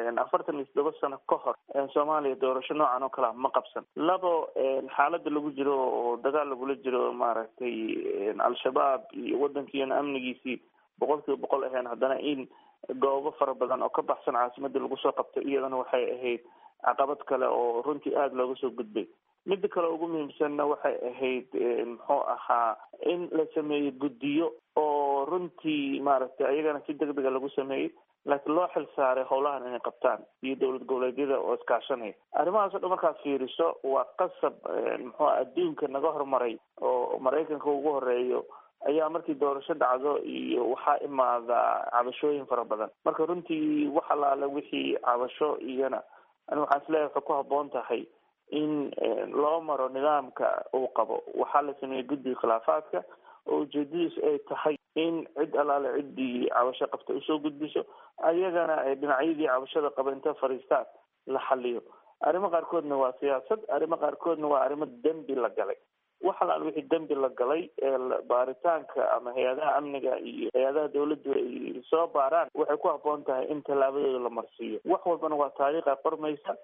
47 sano ka hor soomaaliya doorasho noocan oo kalea ma qabsan. labo xaalada lagu jiro oo dagaal lagula jiro maaragtay al-shabaab iyo wadankiina amnigiisii 100% ahayn, haddana in goobo fara badan oo ka baxsan caasimadda lagu soo qabto iyadana waxay ahayd caqabad kale oo runtii aada looga soo gudbay. midda kale ugu muhiimsanna waxay ahayd muxuu ahaa in la sameeyo guddiyo oo runtii maaragtay ayagana si degdega lagu sameeyey laakiin loo xil saaray howlahan inay qabtaan iyo dowlad goboleedyada oo iskaashanaya. arrimahaas oo dhan markaad fiiriso waa qasab muxuu adduunka naga hormaray oo maraykanka ugu horeeyo ayaa markii doorasho dhacdo iyo waxaa imaada cabashooyin fara badan. marka runtii wax alaale wixii cabasho iyana ani waxaan isleeyahay waxay ku habboon tahay in loo maro nidaamka uu qabo. waxaa la sameeyey guddiga khilaafaadka oo ujeedadiisu ay tahay in cid alaale ciddii cabasho qabta usoo gudbiso, ayagana ay dhinacyadii cabashada qaba inta fadhiistaan la xaliyo. arrimo qaarkoodna waa siyaasad, arrimo qaarkoodna waa arrimo dembi la galay. wax alaale wixii dembi la galay baaritaanka ama hay-adaha amniga iyo hay-adaha dawladdu ay soo baaraan waxay ku habboon tahay in tallaabadooda la marsiiyo. wax walbana waa taariikha qormaysa.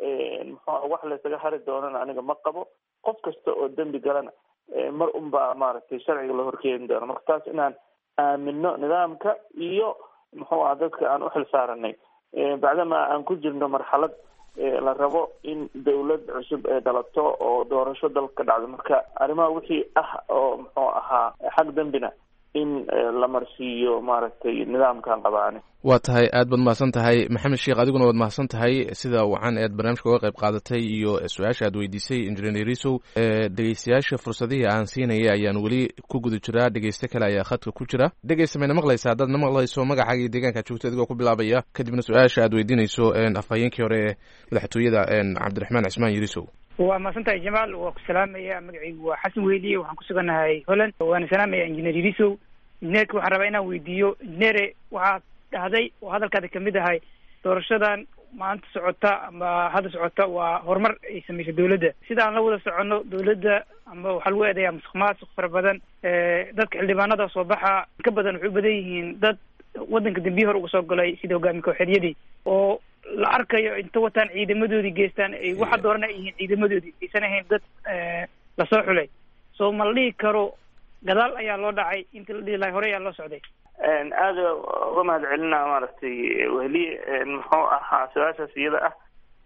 muxuu wax laysaga hari doonana aniga ma qabo. qof kasta oo dembi galana mar unbaa maaragtay sharciga la horkeeni doono. marka taas inaan aamino nidaamka iyo muxuu aha dadka aan uxil saaranay bacdama aan ku jirno marxalad la rabo in dawlad cusub ee dhalato oo doorasho dalka ka dhacdo. marka arrimaha wixii ah oo muxuu ahaa xag dembina in la marsiiyo maaragtay nidaamkan qabaane. waa tahay aad baad mahadsan tahay maxamed sheekh. adiguna waad mahadsan tahay sida wacan eed barnaamijka uga qayb qaadatay iyo su-aasha aad weydiisay engineer Yarisow. dhegeystayaasha fursadihii aan siinaya ayaan weli ku guda jiraa. dhegeyste kale ayaa khadka ku jira. dhegeysta mayna maqlaysa? haddaad na maqlayso magacaaga iyo deegaanka joogta adigoo ku bilaabaya kadibna su-aasha aad weydiinayso afhayeenkii hore ee madaxtooyada cabdiraxmaan cismaan Yarisow. waa mahadsantahay jamaal. waa ku salaamaya. magacaygu waa xasan weyliye. waxaan ku suganahay Holland. waana salaamaya engineer Yarisow. injineerka waxaan rabaa inaan weydiiyo injineere waxaad dhahday oo hadalkaada kamid ahay doorashadan maanta socota ama hadda socota waa horumar ay sameysay dawladda. sida aan la wada soconno dawladda ama waxaa lagu eedeeyaa musuqmaasuq fara badan. dadka xildhibaanada soo baxa ka badan waxay u badan yihiin dad wadanka dambiye hor uga soo galay sida hogaami kooxeedyadii oo la arkayo inta wataan ciidamadoodii geystaan ay waxa doorana ay yihiin ciidamadoodii aysan ahayn dad lasoo xulay. soo ma la dhihi karo gadaal ayaa loo dhacay intii la dhihi lahay hore ayaa loo socday. aada uga mahad celinaa maaragtay wehliye muxuu ahaa su-aashaas iyada ah.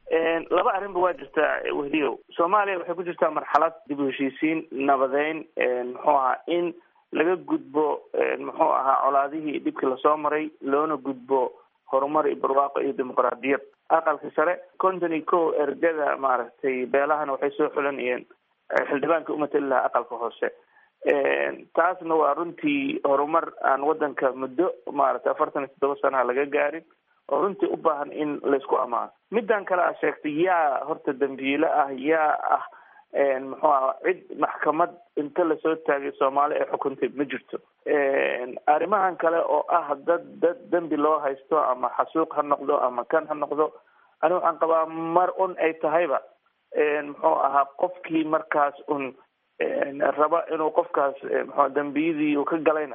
laba arrinba waa jirtaa wehliyow. soomaaliya waxay ku jirtaa marxalad dib u heshiisiin nabadeyn muxuu ahaa in laga gudbo muxuu ahaa colaadihii dhibkii lasoo maray loona gudbo horumar iyo barwaaqo iyo dimuqraadiyad. aqalka sare 51 ergada maaragtay beelahana waxay soo xulanayeen xildhibaanka umatali lahaa aqalka hoose. taasna waa runtii horumar aan wadanka muddo maaragtay 47 sanaha laga gaarin oo runtii u baahan in laysku amaano. midan kale a sheegtay yaa horta dambiile ah yaa ah muxuu aha cid maxkamad inta lasoo taagay soomaali ay xukuntay ma jirto. arrimahan kale oo ah dad dembi loo haysto ama xasuuq ha noqdo ama kan ha noqdo ani waxaan qabaa mar un ay tahayba muxuu ahaa qofkii markaas un raba inuu qofkaas muxuu dambiyadii uu ka galayna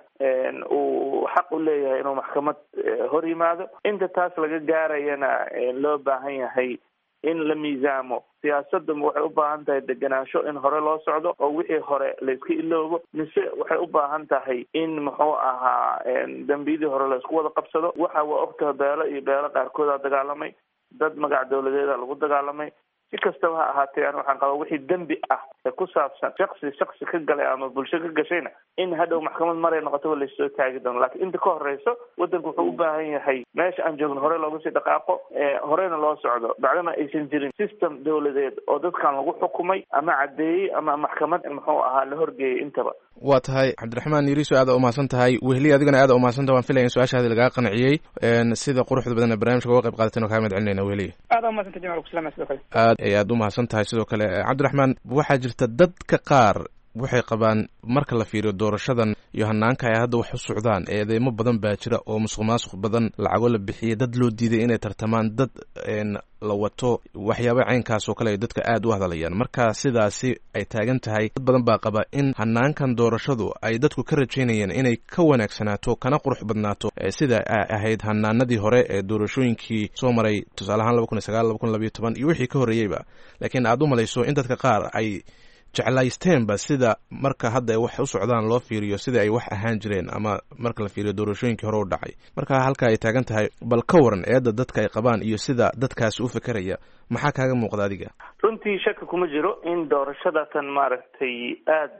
uu xaq u leeyahay inuu maxkamad hor yimaado. inta taas laga gaarayana loo baahan yahay in la miisaamo siyaasadda waxay u baahan tahay degenaansho in hore loo socdo oo wixii hore layska iloobo, mise waxay u baahan tahay in muxuu ahaa dambiyadii hore laysku wada qabsado. waxa waa ogtaha beelo iyo beelo qaarkooda dagaalamay, dad magac dawladeeda lagu dagaalamay. si kastaba ha ahaatee an waxaan qabaa wixii dembi ah ee ku saabsan shaksi ka galay ama bulsho ka gashayna in hadhow maxkamad maray noqotaba laysoo taagi doono. laakiin inta ka horeyso wadanku wuxuu u baahan yahay meesha aan joogno hore looga sii dhaqaaqo, horeyna loo socdo bacdama aysan jirin system dawladeed oo dadkan lagu xukumay ama caddeeyey ama maxkamad muxuu ahaa la horgeeyay intaba. waa tahay cabdiraxmaan yariiso aada umahadsan tahay. wehli adigana aada umahadsan tahay. waan filaya in su-aashaadi lagaa qanciyey sida quruxda badan ee barnaamijka uga qayb qaadateen oo kaa mahad celinayna wehli. aada umahadsan tahay jamal sidoo kale. aad umahadsan tahay sidoo kale cabdiraxmaan. waxaa jirta dadka qaar waxay qabaan marka la fiiriyo doorashadan iyo hanaanka ay hadda wax u socdaan eedeymo badan baa jira oo musuq maasuq badan, lacago la bixiyey, dad loo diiday inay tartamaan, dad la wato waxyaaba caynkaas oo kale ay dadka aad u hadlayaan. marka sidaasi ay taagan tahay dad badan baa qaba in hanaankan doorashadu ay dadku ka rajaynayeen inay ka wanaagsanaato kana qurux badnaato sida ahayd hanaanadii hore ee doorashooyinkii soo maray tusaale ahaan 2009 iyo wixii ka horreeyeyba. laakiin aad u malayso in dadka qaar ay jeclaysteenba sida marka hadda ay wax u socdaan loo fiiriyo sida ay wax ahaan jireen ama marka la fiiriyo doorashooyinkii hore u dhacay. marka halka ay taagan tahay bal ka waran eedda dadka ay qabaan iyo sida dadkaasi u fekeraya maxaa kaaga muuqda adiga? runtii shaki kuma jiro in doorashadatan maaragtay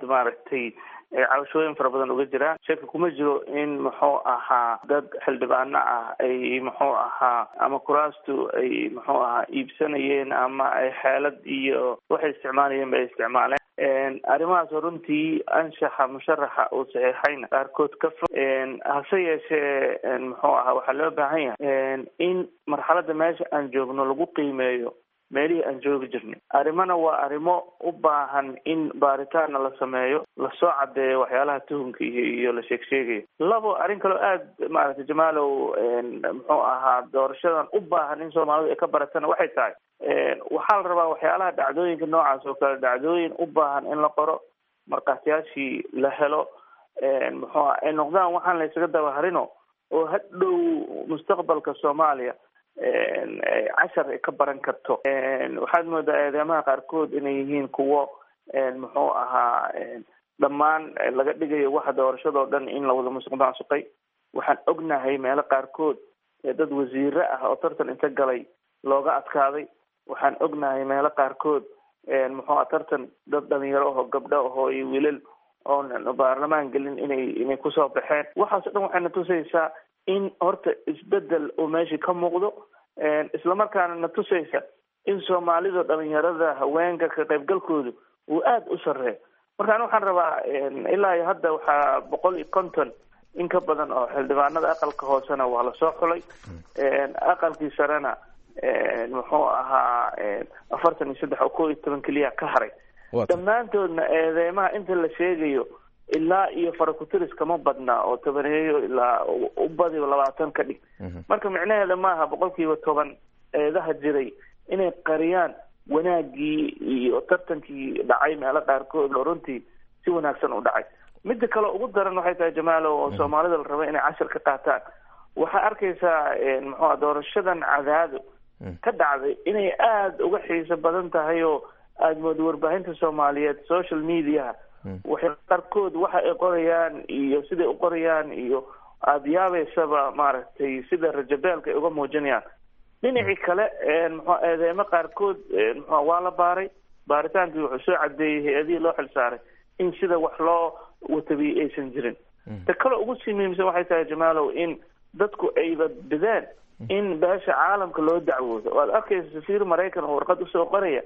cabashooyin fara badan uga jiraan. shaki kuma jiro in muxuu ahaa dad xildhibaano ah ay muxuu ahaa ama kuraastu ay muxuu ahaa iibsanayeen ama ay xeelad iyo waxay isticmaalayeen ba ay isticmaaleen. arrimahaas runtii anshaxa musharaxa uu saxiixayna qaarkood ka fog. hase yeeshee muxuu ahaa waxaa loo baahan yahay in marxaladda meesha aan joogno lagu qiimeeyo meelihii aan joogi jirnay. arrimana waa arrimo u baahan in baaritaana la sameeyo, lasoo caddeeyo waxyaalaha tuhumka iyo la sheegsheegayo. labo, arrin kaloo aada maaragtay jamaalow muxuu ahaa doorashadan u baahan in soomaalidu ay ka baratana waxay tahay waxaa la rabaa waxyaalaha dhacdooyinka noocaas oo kale dhacdooyin u baahan in la qoro, markhaatiyaashii la helo, muxuu aha ay noqdaan waxaan la ysaga dabaharino oo hadhow mustaqbalka soomaaliya cashar ay ka baran karto. waxaad moodaa eedeymaha qaarkood inay yihiin kuwo muxuu ahaa dhammaan laga dhigayo waxa doorashadoo dhan in lawada musuq maasuqay. waxaan ognahay meelo qaarkood dad wasiire ah oo tartan inta galay looga adkaaday. waxaan ognahay meelo qaarkood muxuu aha tartan dad dhalinyaro ahoo gabdho ahoo iyo wiilal oon baarlamaan gelin inay kusoo baxeen. waxaas o dhan waxayna tusaysaa in horta isbedel uu meeshii ka muuqdo, islamarkaana na tusaysa in soomaalida dhalinyarada haweenka ka qaybgalkoodu uu aada u sareeyo. marka ani waxaan rabaa ilaa iyo hadda waxaa 150 in ka badan oo xildhibaanada aqalka hoosena waa lasoo xulay, aqalkii sarena muxuu ahaa 43 oo 11 keliya ka haray. dhammaantoodna eedeymaha inta la sheegayo ilaa iyo farakutiris kama badna oo tobaneeyo ilaa u badiyo 20 ka dhig. marka micnaheeda maaha 10% eedaha jiray inay qariyaan wanaagii iyo tartankii dhacay meelo qaarkood oo runtii si wanaagsan u dhacay. midda kale ugu daran waxay tahay jamaalo oo soomaalida la raba inay cashar ka qaataan. waxaa arkaysaa muxuu doorashadan cadaado ka dhacday inay aada uga xiiso badan tahay oo aada moodo warbaahinta soomaaliyeed social mediaha waxay qaarkood waxa ay qorayaan iyo siday u qorayaan iyo aada yaabeysaba maaragtay sida rajabeelka ay uga muujinayaan. dhinacii kale muxuu eedeymo qaarkood muxuu waa la baaray, baaritaankii wuxuu soo cadeeyey hay-adihii loo xilsaaray in sida wax loo watabiyey aysan jirin. ta kale ugu sii muhiimsan waxay tahay jamaalow in dadku ayba bideen in beesha caalamka loo dacwoodo. waad arkaysa safiir maraykan oo warqad usoo qoraya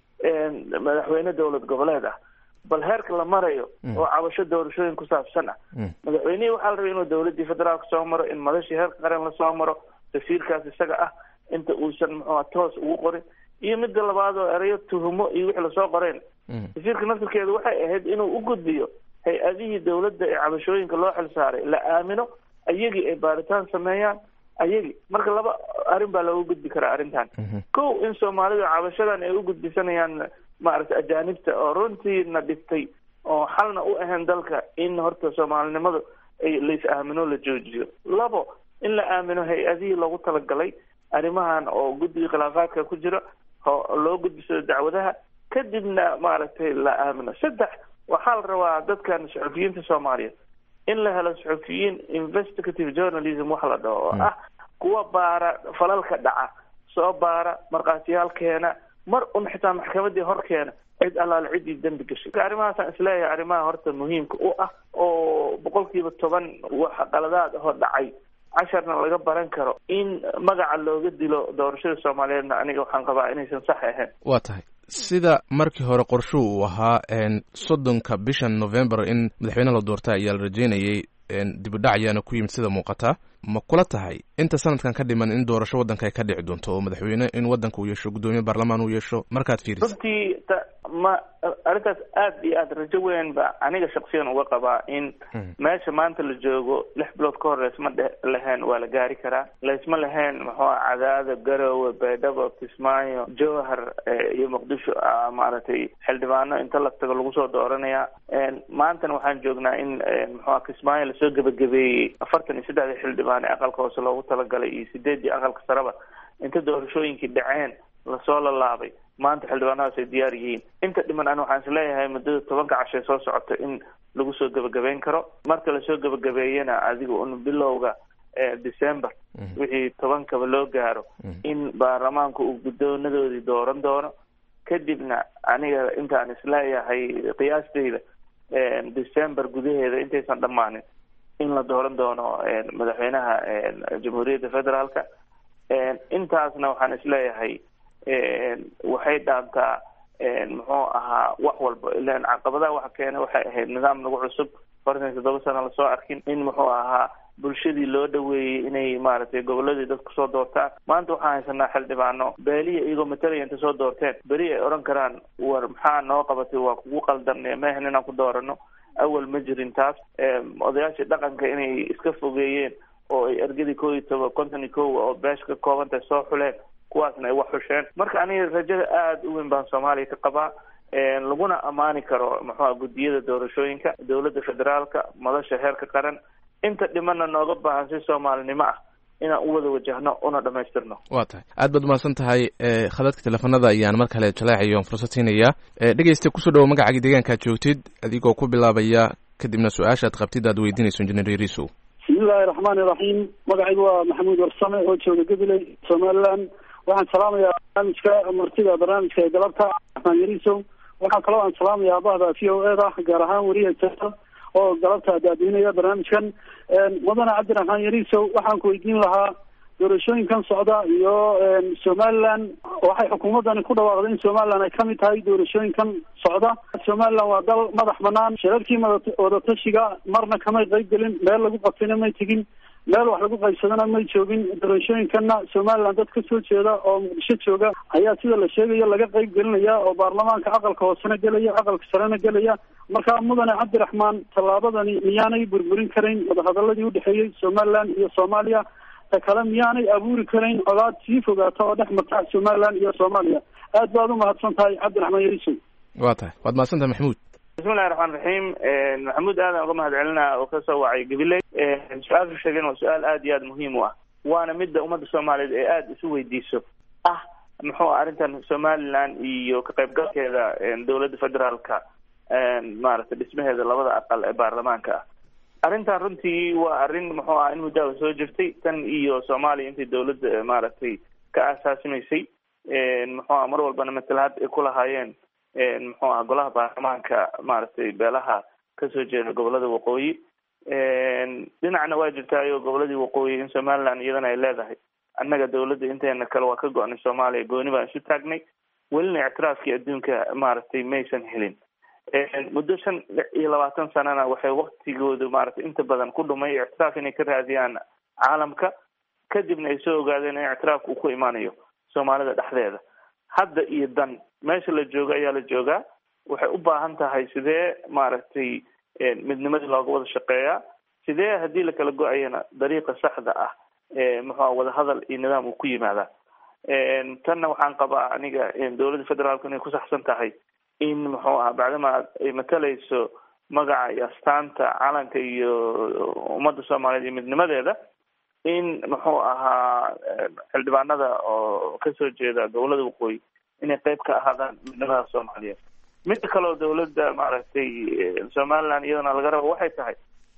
madaxweyne dowlad goboleed ah, bal heerka la marayo oo cabasho doorashooyin ku saabsan ah. madaxweynihii waxaa la rabay inuu dowladii federaalka soo maro, in madashii heerka qaran lasoo maro, safiirkaas isaga ah inta uusan muxua toos ugu qorin. iyo midda labaad oo erayo tuhumo iyo wixii lasoo qoreen, safiirka naftirkeedu waxay ahayd inuu u gudbiyo hay-adihii dowladda ee cabashooyinka loo xilsaaray la aamino, ayagii ay baaritaan sameeyaan ayagii. marka laba arrin baa looga gudbi karaa arrintan. kow, in soomaalidu cabashadan ay u gudbisanayaan maaragtay ajaanibta oo runtiina dhibtay oo xalna u ahayn dalka, in horta soomaalinimadu ay lais aamino la joojiyo. labo, in la aamino hay-adihii loogu talagalay arrimahan oo guddiga khilaafaadka ku jira loo gudbisado dacwadaha, kadibna maaragtay la aamino. 3 waxaa la rabaa dadkan suxufiyiinta soomaaliyeed in la helo suxufiyiin investigative journalism wax la dhaho oo ah kuwa baara falalka dhaca, soo baara, markhaatiyaal keena, mar un xitaa maxkamadii hor keena cid allaale ciddii dembi gashay. arrimahaasaan isleeyahay arrimaha horta muhiimka u ah oo 10% wax qaladaad ahoo dhacay casharna laga baran karo in magaca looga dilo doorashada soomaaliyeedna aniga waxaan qabaa inaysan sax ahayn. waa tahay sida markii hore qorshuhu uu ahaa 30 bishan November in madaxweyne la doorta ayaa la rajeynayay, dib u dhac ayaana ku yimid sida muuqata. ma kula tahay inta sanadkan ka dhiman in doorasho waddanka ay ka dhici doonto oo madaxweyne in waddanka uu yeesho, gudoomiye baarlamaan uu yeesho markaad fiiriso? runtii arrintaas aad iyo aad rajo weyn ba aniga shaksiyan uga qabaa in meesha maanta la joogo 6 bilood ka hor laysma lahayn waa la gaari karaa. laysma lahayn Cadaado, Garowe, Baydhabo, Kismaayo, Jowhar iyo Muqdisho maaragtay xildhibaano inta la tago lagu soo dooranaya. maantana waxaan joognaa in Kismaayo lasoo gabagabeeyey 43 xildhibaan ee aqalka hoose loogu talagalay iyo 8 aqalka saraba inta doorashooyinkii dhaceen lasoo lalaabay. maanta xildhibaanadaas ay diyaar yihiin. inta dhiman ana waxaan isleeyahay muddada 10 casho soo socota in lagu soo gabagabeyn karo. marka lasoo gabagabeeyana adiga un bilowga December wixii 10 loo gaaro in baarlamaanku uu gudoonadoodii dooran doono. kadibna aniga intaan isleeyahay qiyaastayda December gudaheeda intaysan dhammaanin in la dooran doono madaxweynaha jamhuuriyadda federaalka. intaasna waxaan isleeyahay waxay dhaantaa muxuu ahaa wax walba. ilaan caqabadaha waxa keena waxay ahayd nidaam nagu cusub 47 sano lasoo arkin in muxuu ahaa bulshadii loo dhaweeyey inay maaragtay goboladii dadku soo doortaan. maanta waxaan haysanaa xildhibaano beeliya iyagoo matalaya inta soo doorteen beri ay odhan karaan war maxaa noo qabatay, waa kugu qaldan meehan inaan ku doorano. awal ma jirin taas. odayaashii dhaqanka inay iska fogeeyeen oo ay ergadii 51 oo beesha ka koobantahay soo xuleen, kuwaasna ay wax xusheen. marka aniga rajada aada u weyn baan Soomaaliya ka qabaa, laguna ammaani karo gudiyada doorashooyinka, dowladda federaalka, madasha heerka qaran. inta dhimana nooga baahan si Soomaalinimo ah inaan u wada wajahno una dhamaystirno. waa tahay aad baad umahadsan tahay. khadadka teleefanada ayaan mar kale jaleecayo fursad siinaya. dhegeysta kusoo dhawo magacaaga deegaankaad joogtid adigoo ku bilaabaya, kadibna su-aashaad qabtid aad weydiinayso injineer Yariisow. bismillahi raxmaani raxiim. magacaygu waa maxamuud warsame oo jooga Gabiley, Somaliland. waxaan salaamayaa barnaamijka martida barnaamijka ee galabta Raxmaan Yariisow. waxaan kaloo aan salaamayaa bahda VOA gaar ahaan wariyaha oo galabta daadinaya barnaamijkan. mudane cabdiraxmaan Yariisow, waxaan ku weydiin lahaa doorashooyinkan socda iyo Somaliland. waxay xukuumadani ku dhawaaqday in Somaliland ay kamid tahay doorashooyinkan socda. Somaliland waa dal madax banaan. shirarkii wadatashiga marna kamay qayb gelin, meel lagu qabtayna may tegin, meel wax lagu qaybsadana may joogin. doorashooyinkanna Somaliland dad ka soo jeeda oo Muqdisho jooga ayaa sida la sheegayo laga qayb gelinaya oo baarlamaanka aqalka hoosena gelaya, aqalka sarena gelaya. marka mudane cabdiraxmaan, tallaabadani miyaanay burburin karayn wadahadaladii udhexeeyey Somaliland iyo Soomaaliya? ta kale miyaanay abuuri karayn colaad sii fogaata oo dhex marta Somaliland iyo Soomaaliya? aad baad u mahadsan tahay cabdiraxmaan Yariisow. waa tahay waad mahadsan tahay maxamuud. bismillahi raxmaan raxiim. maxamuud aadan uga mahad celinaa oo kasoo wacay Gabiley. su-aashu sheegeen waa su-aal aad iyo aad muhiim u ah, waana midda ummadda Soomaaliyeed ee aada isu weydiiso muxuu arrintan Somaliland iyo ka qaybgalkeeda dowladda federaalka maaragtay dhismaheeda labada aqal ee baarlamaanka ah. arrintan runtii waa arrin muxuu in muddo soo jirtay tan iyo Soomaaliya intii dowladda maaragtay ka asaasimaysay. muxuu mar walbana matalaad ay ku lahaayeen muxuu golaha baarlamaanka maaragtay beelaha kasoo jeeda gobolada waqooyi. dhinacna waa jirtaayo goboladii waqooyi in Somaliland iyadana ay leedahay. annaga dowladda inteena kale waa ka go-nay Soomaaliya, gooni baan isu taagnay. welina ictiraafkii adduunka maaragtay maysan helin. muddo 25 sanana waxay waqtigooda maaragtay inta badan ku dhumay ictiraaf inay ka raadiyaan caalamka, kadibna ay soo ogaadeen in ictiraafku uu ku imaanayo Soomaalida dhexdeeda. hadda iyo dan meesha la jooga ayaa la joogaa. waxay u baahan tahay sidee maaragtay midnimadii looga wada shaqeeyaa, sidee haddii la kala go-ayana dariiqa saxda ah muxuu wada hadal iyo nidaam uu ku yimaadaa. tanna waxaan qabaa aniga dowladda federaalka inay ku saxsan tahay in muxuu bacdama ay matalayso magaca iyo astaanta calanka iyo ummadda Soomaaliyeed iyo midnimadeeda, in muxuu ahaa xildhibaanada oo kasoo jeeda gobolada waqooyi inay qayb ka ahaadaan midnimada soomaaliyeed. midda kaleo dawladda maaragtay somaliland iyadana laga rabo waxay tahay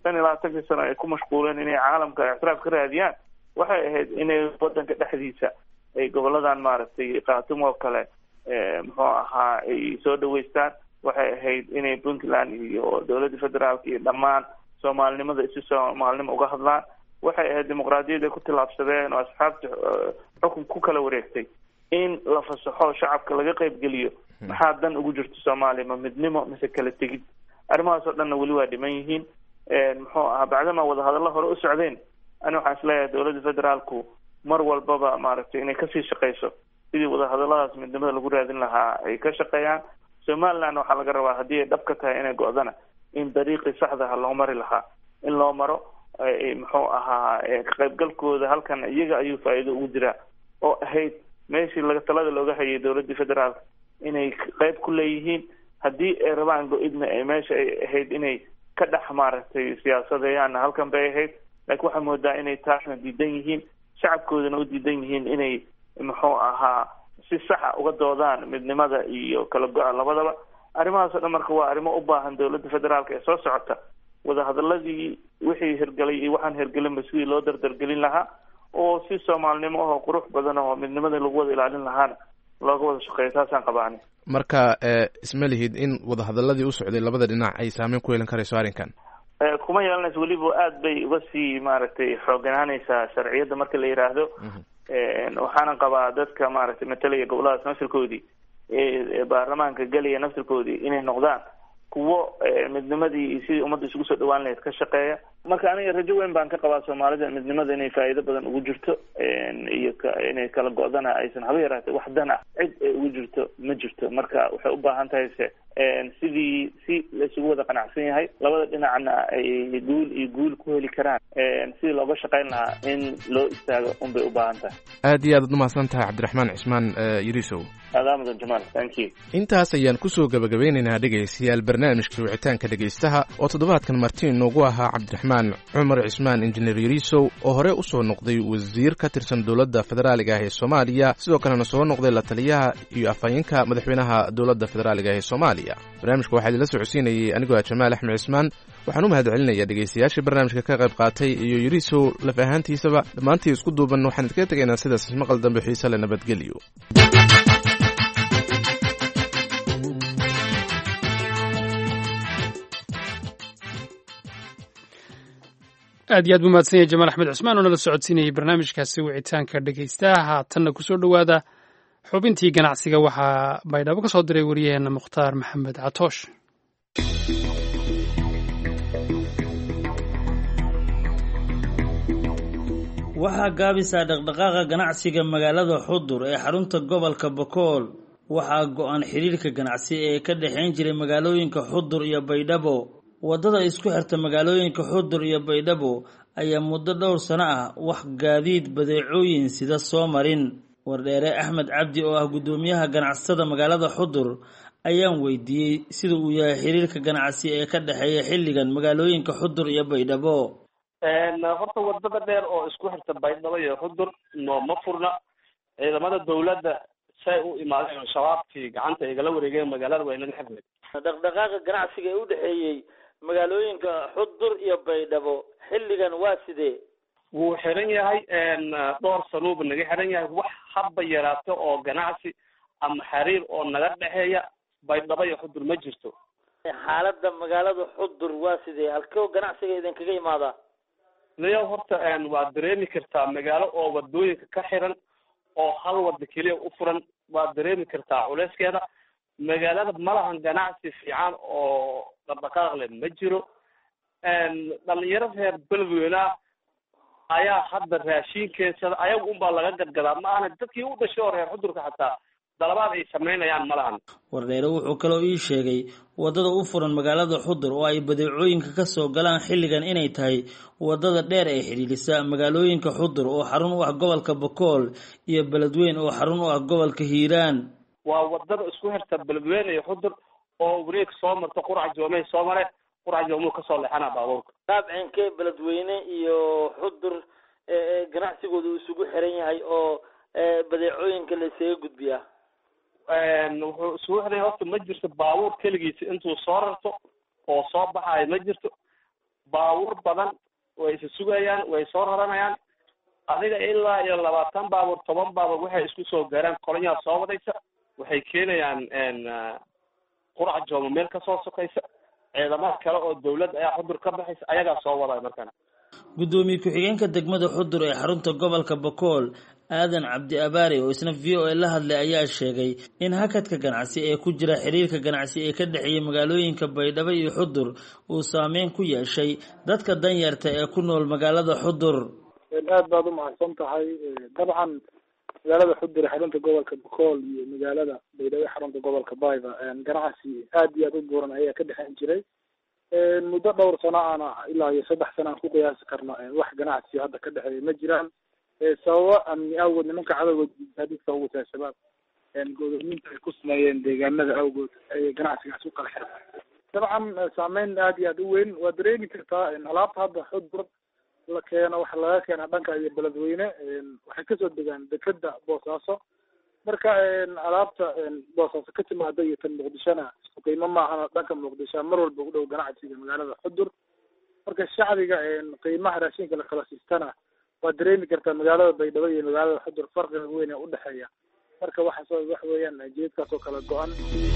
25 sano ay ku mashquuleen inay caalamka ictiraaf ka raadiyaan. waxay ahayd inay wadanka dhexdiisa ay goboladan maaragtay qaatumo oo kale muxuu ahaa ay soo dhaweystaan. waxay ahayd inay puntland iyo dawladda federaalka iyo dhammaan soomaalinimada isi soomaalinimo uga hadlaan. waxay ahayd dimuqraadiyadda ku tilaabsadeen oo asxaabta xukun ku kala wareegtay in la fasaxo shacabka laga qaybgeliyo maxaa dan ugu jirto soomaaliya, ma midnimo mise kala tegid. arrimahaas oo dhanna weli waa dhiman yihiin. muxuu ahaa bacdama wadahadalla hore u socdeen ani waxaan isleeyahay dawladda federaalku mar walbaba maaragtay inay kasii shaqeyso sidii wadahadalladaas midnimada lagu raadin lahaa ay ka shaqeeyaan. somaliland waxaa laga rabaa haddii ay dhab ka tahay inay go-dana in dariiqii saxdaha loo mari lahaa in loo maro. muxuu ahaa kaqaybgalkooda halkan iyaga ayuu faa'iido ugu jiraa oo ahayd meeshii talada looga hayay dawladda federaalka inay qayb ku leeyihiin. haddii ay rabaan go-idna meesha ay ahayd inay ka dhex maaragtay siyaasadeeyaanna halkan bay ahayd. laakiin waxaa moodaa inay taasna diidan yihiin, shacabkoodana u diidan yihiin inay muxuu ahaa si saxa uga doodaan midnimada iyo kala go-a labadaba. arrimahaas oo dhan marka waa arrimo u baahan dawladda federaalka ee soo socota wadahadaladii wixii hirgalay iyo waxaan hirgelinba sidii loo dardargelin lahaa oo si soomaalinimo ahoo qurux badan oo midnimada lagu wada ilaalin lahaana looga wada shaqeeyo. taasaan qabaani. marka isma lihid in wadahadaladii u socday labada dhinac ay saameyn ku yeelan karayso arrinkan? kuma yeelanayso, weliba aad bay uga sii maaragtay xooganaanaysaa sharciyadda marka la yidhaahdo. waxaana qabaa dadka maaragtay matalaya goboladaas nafsirkoodii baarlamaanka gelaya nafsirkoodii inay noqdaan kuwo midnimadii iyo sidii ummadda isugu soo dhawaan lahayd ka shaqeeya. marka aniga rajo weyn baan ka qabaa soomaalida midnimada inay faa'iido badan ugu jirto iyo inay kala go-dana aysan haba yaraatay wax dan ah cid ay ugu jirto ma jirto. marka waxay u baahan tahay se sidii si la isugu wada qanacsan yahay labada dhinacna ay guul ku heli karaan sidii looga shaqayn lahaa in loo istaago unbay u baahan tahay. aad iyo aad umahadsan tahay cabdiraxmaan cismaan yarisow. aadaamadan jamaal, thank you. intaas ayaan kusoo gabagabeynaynaa dhegaystayaal barnaamijka wicitaanka dhegaystaha oo toddobaadkan marti inoogu ahaa cabdiraxmaan cumar cismaan injineer yarisow oo hore usoo noqday wasiir ka tirsan dowladda federaaliga ah ee soomaaliya, sidoo kalena soo noqday la taliyaha iyo afhayeenka madaxweynaha dowladda federaaliga ah ee soomaaliya. barnaamijka waxaa idinla socodsiinayay anigoo jamaal axmed cismaan. waxaan u mahad celinayaa dhegaystayaashii barnaamijka ka qayb qaatay iyo yarisow laf ahaantiisaba. dhammaantii isku duuban waxaan idinkaga tegaynaa sidaas maqal dambe xiise le nabadgelyo. aad iyo aad buu mahadsan yahay jamaal axmed cismaan oo nala socodsiinayay barnaamijkaasi wicitaanka dhegaystaha. haatanna kusoo dhowaada xubintii ganacsiga waxaa baydhabo ka soo diray wariyaheenna mukhtaar maxamed catoosh. waxaa gaabisaa dhaqdhaqaaqa ganacsiga magaalada xudur ee xarunta gobolka bokool. waxaa go-an xiriirka ganacsi ee ka dhexayn jiray magaalooyinka xudur iyo baydhabo. waddada isku xirta magaalooyinka xudur iyo baydhabo ayaa muddo dhowr sano ah wax gaadiid badeecooyin sida soo marin. wardheere axmed cabdi oo ah guddoomiyaha ganacsatada magaalada xudur ayaan weydiiyey sida uu yahay xiriirka ganacsi ee ka dhexeeya xilligan magaalooyinka xudur iyo baydhabo. horta wadada dheer oo isku xirta baydhabo iyo xudur nooma furna. ciidamada dawladda say u imaadeen oo shabaabkii gacanta igala wareegeen magaalada waa inaga xirnay. dhaqdhaqaaqa ganacsiga ee u dhexeeyey magaalooyinka xudur iyo baydhabo xilligan waa sidee? wuu xiran yahay dhowr sanuuba naga xiran yahay. wax haba yaraato oo ganacsi ama xiriir oo naga dhexeeya baydhabo iyo xudur ma jirto. xaaladda magaalada xudur waa sidee? halkoo ganacsiga idinkaga imaadaa? niyo horta waa dareemi kartaa magaalo oo wadooyinka ka xiran oo hal wada keliya u furan waa dareemi kartaa culeyskeeda. magaalada malahan ganacsi fiican oo dhaqdhaqaaq leh ma jiro. dhalinyaro reer beledweyne ayaa hadda raashin keensada ayaga unbaa laga gadgadaa ma ahna dadkii u dhashay oo reer xudurka xataa dalabaad ay samaynayaan ma lahan. wardheere wuxuu kaloo ii sheegay waddada u furan magaalada xudur oo ay badeecooyinka ka soo galaan xilligan inay tahay waddada dheer ee xidhiidhisa magaalooyinka xudur oo xarun u ah gobolka bokool iyo beledweyne oo xarun u ah gobolka hiiraan. waa wadada isku xirta beledweyne iyo xudur oo wareeg soo marta qurac joomey soo mare qurac joomuu kasoo leexana baabuurka. daabcinkee beledweyne iyo xudur ganacsigooda isugu xiran yahay oo badeecooyinka la isaga gudbiyaa? wuxuu isugu xiray horta ma jirto baabuur keligiisa intuu soo rarto oo soo baxaayo ma jirto. baabuur badan way isa sugayaan, way soo raranayaan. adiga ilaa iyo 20 baabuur 10 baabuur waxay isku soo gaaraan kolonyaa soo wadaysa, waxay keenayaan qurac joomo meel ka soo sokaysa. ciidamada kale oo dawladda ayaa Xudur ka baxaysa, ayagaa soo waday markaan. gudoomiye ku-xigeenka degmada Xudur ee xarunta gobolka Bakool aadan cabdi abaare oo isna VOA la hadlay ayaa sheegay in hakadka ganacsi ee ku jira xiriirka ganacsi ee ka dhaxeeya magaalooyinka Baydhabo iyo Xudur uu saameyn ku yeeshay dadka danyarta ee ku nool magaalada Xudur. aad baad u mahadsan tahay. dabcan magaalada Xudur xarunta gobolka Bakool iyo magaalada Baydhabo xarunta gobolka Bayda ganacsi aad iyo aad u buuran ayaa ka dhaxan jiray muddo dhowr sano ana ilaa iyo 3 sano ku qiyaasi karno wax ganacsi hadda ka dhaxeeya ma jiraan sababo amni awgeed nimanka cadawga dadka ugu shabaab gudoominta ay ku sameeyeen deegaanada awgeed ay ganacsigaas u kala xirtay. dabcan saameyn aad iyo aad u weyn waa dareemi kartaa in alaabta hadda Xudur la keeno waxa laga keenaa dhanka iyo beledweyne waxay kasoo degaan dekada Boosaaso. marka alaabta Boosaaso ka timaada iyo tan Muqdishona isku qiimo ma aha dhanka Muqdisho mar walba u dhow ganacsiga magaalada Xudur. marka shacbiga qiimaha raashinka la kala siistana waa dareemi kartaa magaalada Baydhabo iyo magaalada Xudur farqiga weyn ee u dhaxeeya. marka wax weeyaan jeedkaas oo kala go'an.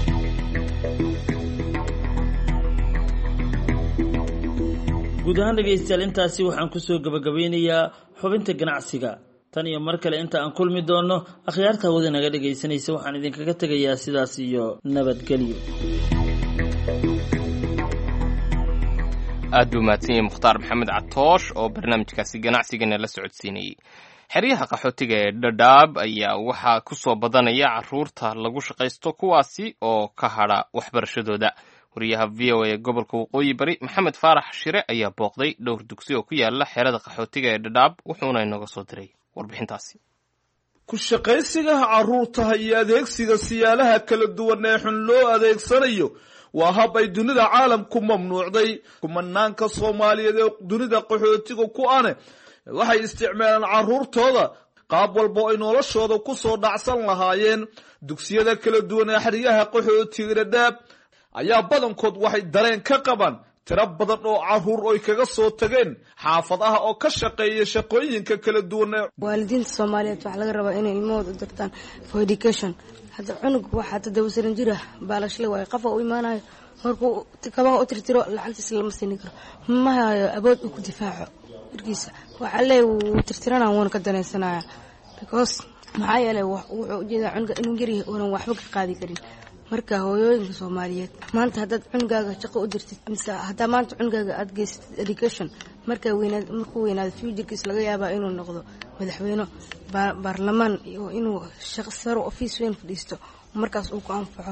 guud ahaan dhegaystayaal intaasi waxaan kusoo gabagabeynayaa xubinta ganacsiga. tan iyo mar kale inta aan kulmi doono akhyaarta hawada naga dhegaysanaysa waxaan idinkaga tegayaa sidaas iyo nabadgelyo. aad buu mahadsan yahay Mukhtaar Maxamed Catoosh oo barnaamijkaasi ganacsigana la socodsiinayay. xeryaha qaxootiga ee Dadaab ayaa waxaa ku soo badanaya carruurta lagu shaqaysto kuwaasi oo ka hadha waxbarashadooda. wariyaha VOA ee gobolka Waqooyi Bari Maxamed Faarax Shire ayaa booqday dhowr dugsi oo ku yaala xerada qaxootiga ee Dadaab wuxuuna inooga soo diray warbixintaasi. ku shaqaysiga carruurta iyo adeegsiga siyaalaha kala duwan ee xun loo adeegsanayo waa hab ay dunida caalamku mamnuucday. kumanaanka Soomaaliyeed ee dunida qaxootiga ku ane waxay isticmaalaan carruurtooda qaab walba ay noloshooda ku soo dhacsan lahaayeen. dugsiyada kala duwan ee xeryaha qaxootiga Dadaab ayaa badankood waxay dareen ka qabaan tiro badan oo carruur ay kaga soo tageen xaafadaha oo ka shaqeeya shaqooyinka kala duwan. waalidiinta Soomaaliyeed waxa laga rabaa inay ilmahooda u dirtaan for education. hadda cunug waxa 7 sano jira baalashle way qafa u imaanayo markuu kabaha u tirtiro lacagtiisa lama siin karo ma hayo awood uu ku difaaco irkiisa waxa leeyahay tirtirana woon ka danaysanaya because maxaa yeelay wuxuu ujeedaa cunuga inuu yari oo waxba ka qaadi karin. marka hooyooyinka Soomaaliyeed maanta hadad cunugaaga shaqo u dirtid mise hadda maanta cunugaaga aad geysatid education markuu weynaado future-kiisa laga yaabaa inuu noqdo madaxweyne baarlamaan iyo inuu shaqo saro office weyn fadhiisto markaas uu ku anfaco.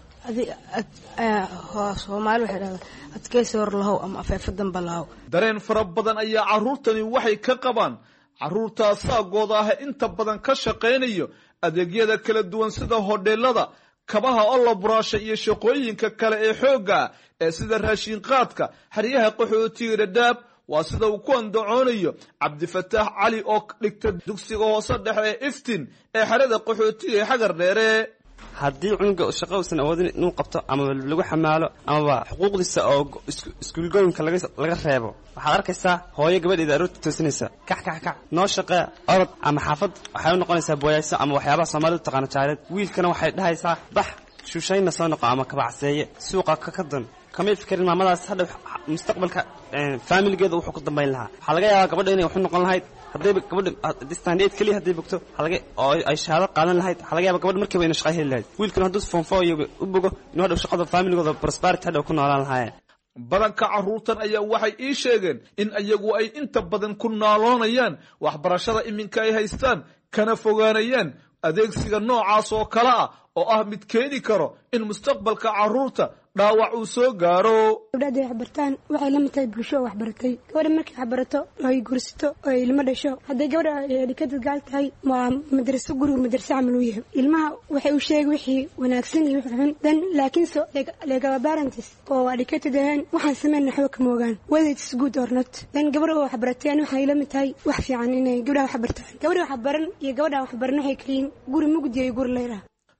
Soomaali waxay dhahdaan adkaysi hor lahow ama afeefadan balahow. dareen fara badan ayaa carruurtani waxay ka qabaan carruurta saagooda ah inta badan ka shaqeynayo adeegyada kala duwan sida hodheelada, kabaha oo la buraasha iyo shaqooyinka kale ee xoogga ee sida raashin qaadka xeryaha qaxootiga Dadaab. waa sida uu ku andacoonayo Cabdifataax Cali oo dhigta dugsiga hoose dhexe ee Iftiin ee xerada qaxootiga ee Xagar Dheere. haddii cunuga shaqo uusan awoodin inuu qabto ama lagu xamaalo ama xuquuqdiisa oo iskuulgooyinka laga reebo waxaad arkaysaa hooyo gabadheeda aroorta toosinaysa kac noo shaqee orod ama xaafad waxay u noqonaysaa booyayso ama waxyaabaha Soomaalidu taqaano jaareed. wiilkana waxay dhahaysaa bax shushayna soo noqo ama kabacseeye suuqa ka dan. kamay fikirin maamadaas hadda mustaqbalka familigeeda wuxuu ku dambayn lahaa. waxaa laga yaabaa gabadha inay wax u noqon lahayd hadday gabadha standard kaliya hadday bogto oo ay shahaado qaadan lahayd waxaa laga yaabaa gabadha markiiba inay shaqo heli lahayd. wiilkana hadduu form 4 iyo u bogo inuu hadhow shaqada familigooda prosperity hadhow ku noolaan lahaayeen. badanka carruurtan ayaa waxay ii sheegeen in iyagu ay inta badan ku naaloonayaan waxbarashada iminka ay haystaan kana fogaanayaan adeegsiga noocaas oo kale ah oo ah mid keeni karo in mustaqbalka carruurta dhaawac uu soo gaaro. gabdhaha wax bartaan waxay la mid tahay bulsho wax baratay. gabadha markay wax barato ay gursato oo ilmo dhasho hadday gabadha educated gaal tahay waa madraso guriga madraso camal u yahay. ilmaha waxay u sheegay wixii wanaagsan iyo wixii xun dan laakiin so legal parents oo educated ahaan waxaan sameeyna waxba kama ogaan whether it's good or not. dan gabadha wax barateen waxay la mid tahay wax fiican inay gabdhaha wax bartaan. gabadha wax baran iyo gabadha wax baran waxay kaliin guri mugdi iyo guri leeyahay.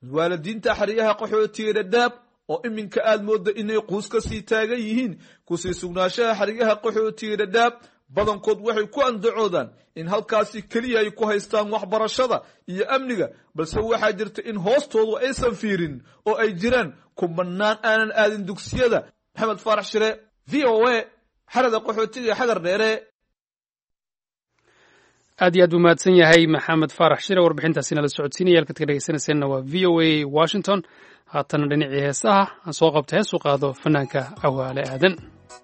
waalidiinta xeryaha qaxootiga dhadhaab oo iminka aad mooda inay quus ka sii taagan yihiin kusii sugnaanshaha xeryaha qaxootiga dhadhaab badankood waxay ku andacoodaan in halkaasi keliya ay ku haystaan waxbarashada iyo amniga balse waxaa jirta in hoostoodu aysan fiirin oo ay jiraan kumanaan aanan aadin dugsiyada. maxamed faarax shire, v o a, xerada qaxootiga xagar dheere. aad iyo aad buu mahadsan yahay maxamed faarax shire warbixintaasina la socodsiinaya halkaad ka dhegeysanayseena waa v o a washington. haatana dhinacii heesaha aan soo qabta hees u qaado fanaanka Cawaale Aadan.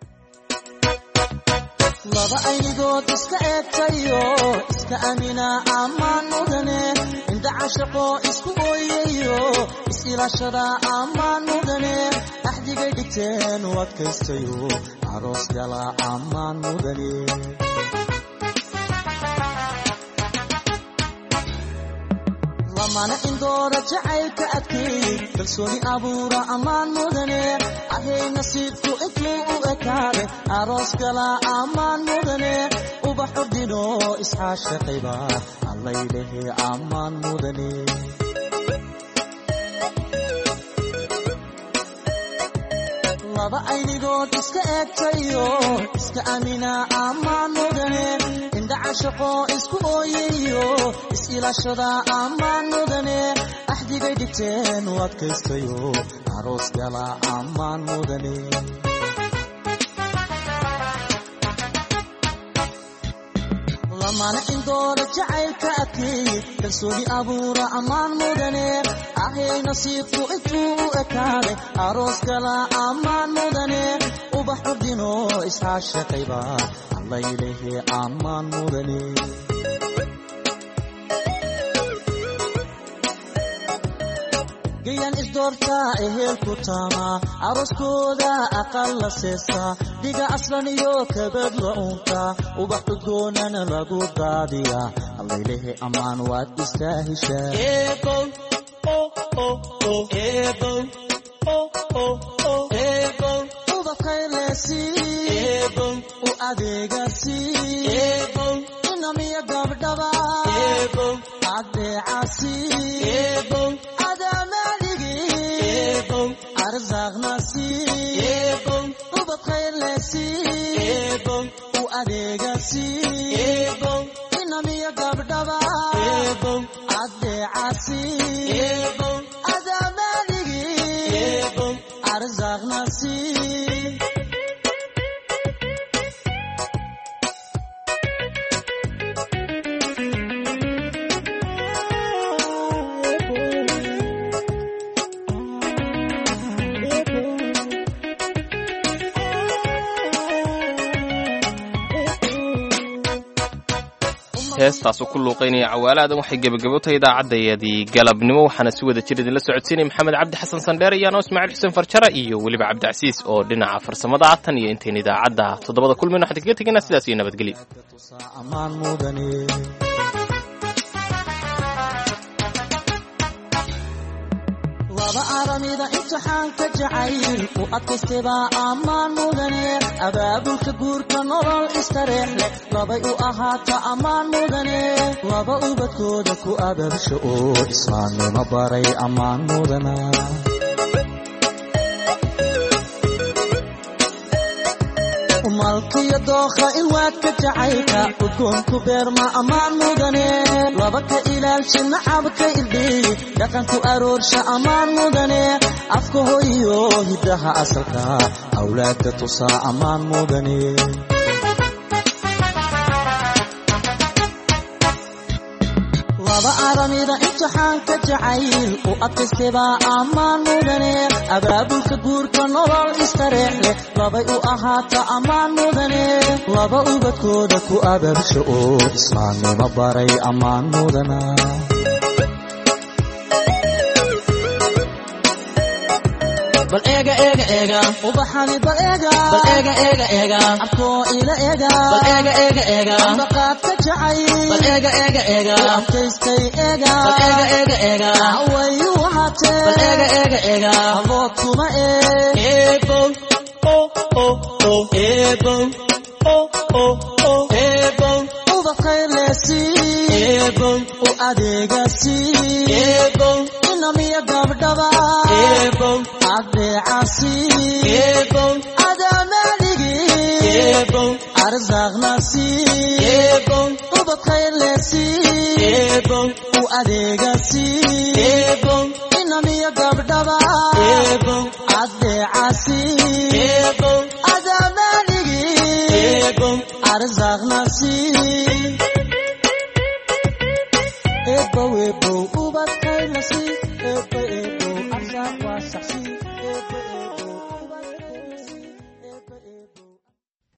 laba aynigood iska eegtayo iska amina ammaan mudane inta cashaqo isku ooyayo is-ilaashada ammaan mudane axdigay dhigteen u adkaystayo aroos gala ammaan mudane lamana indoora jacaylka adkeey kalsooni abuura ammaan mudane ahay nasiibku intuu u ekaade aroos gala ammaan mudane ubaxu dhino isxaashaqayba allaylehe ammaan mudane laba aynigood iska eegtayo iska amina ammaan mudane inda cashaqo isku ooyayo is-ilaashada ammaan mudane axdigay dhigteen u adkaystayo aroos gala ammaan mudane lamana indoora jacaylka adkeey kalsooni abuura ammaan mudane ahay nasiibku intuu u ekaade aroos gala ammaan mudane ubax urdino isxaashaqayba allaylehe ammaan mudane gayan isdoorta ehelku taama arooskooda aqal la seesa dhiga aslan iyo kabad la unta ubax udgoonana lagu daadiya allaylehe ammaan waad istaahishaa ubakaylesi u adeegasi inamiya gabdhaba adeecasi arzaqnasi ubad khaylesi u adeegasi inamiya gabdhaba adeecasi adamaligi arzaqnasi heestaas ku luuqaynaya Cawaale Aadan waxay gabagabowtay idaacaddeedii galabnimo waxaana si wada jir idinla socodsiinay maxamed cabdi xasan sandheer iyo anoo ismaaciil xuseen farjara iyo weliba cabdicasiis oo dhinaca farsamada ah tan iyo intayn idaacadda 7 kulmin waxaan kaga tegaynaa sidaas iyo nabadgelyo laba aramida imtixaanka jacayl u adkaystaba ammaan mudane abaabulka guurka nolol istareex leh labay u ahaata ammaan mudane laba ubadkooda ku abaabsho oo islaamnimo baray ammaan mudana malkiyo dookha in waadka jacaylka udgoonku beerma ammaan mudane laba ka ilaalsha nacabka irdhiy dhaqanku aroorsha ammaan mudane afka hoyo hiddaha asalka awlaadka tusaa ammaan mudane laba aramida imtixaanka jacayl u adkaystaba ammaan mudane abaabulka guurka nolol istareex leh labay u ahaata ammaan mudane laba ubadkooda ku abaabsho oo islaamnimo baray ammaan mudana bal eega eega eega ubaxani bal eega abkoo ila eega bal eega ambaqaadka jacay bal eega abkaystay eega bal eega wayu wahatee bal eega abood kuma eebow ubadkaylesi ebo u adeegasi ebo inamiya gabdhaba ebo adeecasi ebo adamaligi ebo arzaqnasi ebo ubad khayrlesi ebo u adeegasi ebo inamiya gabdhaba ebo adeecasi ebo adamaligi ebo arzaqnasi ebo ebo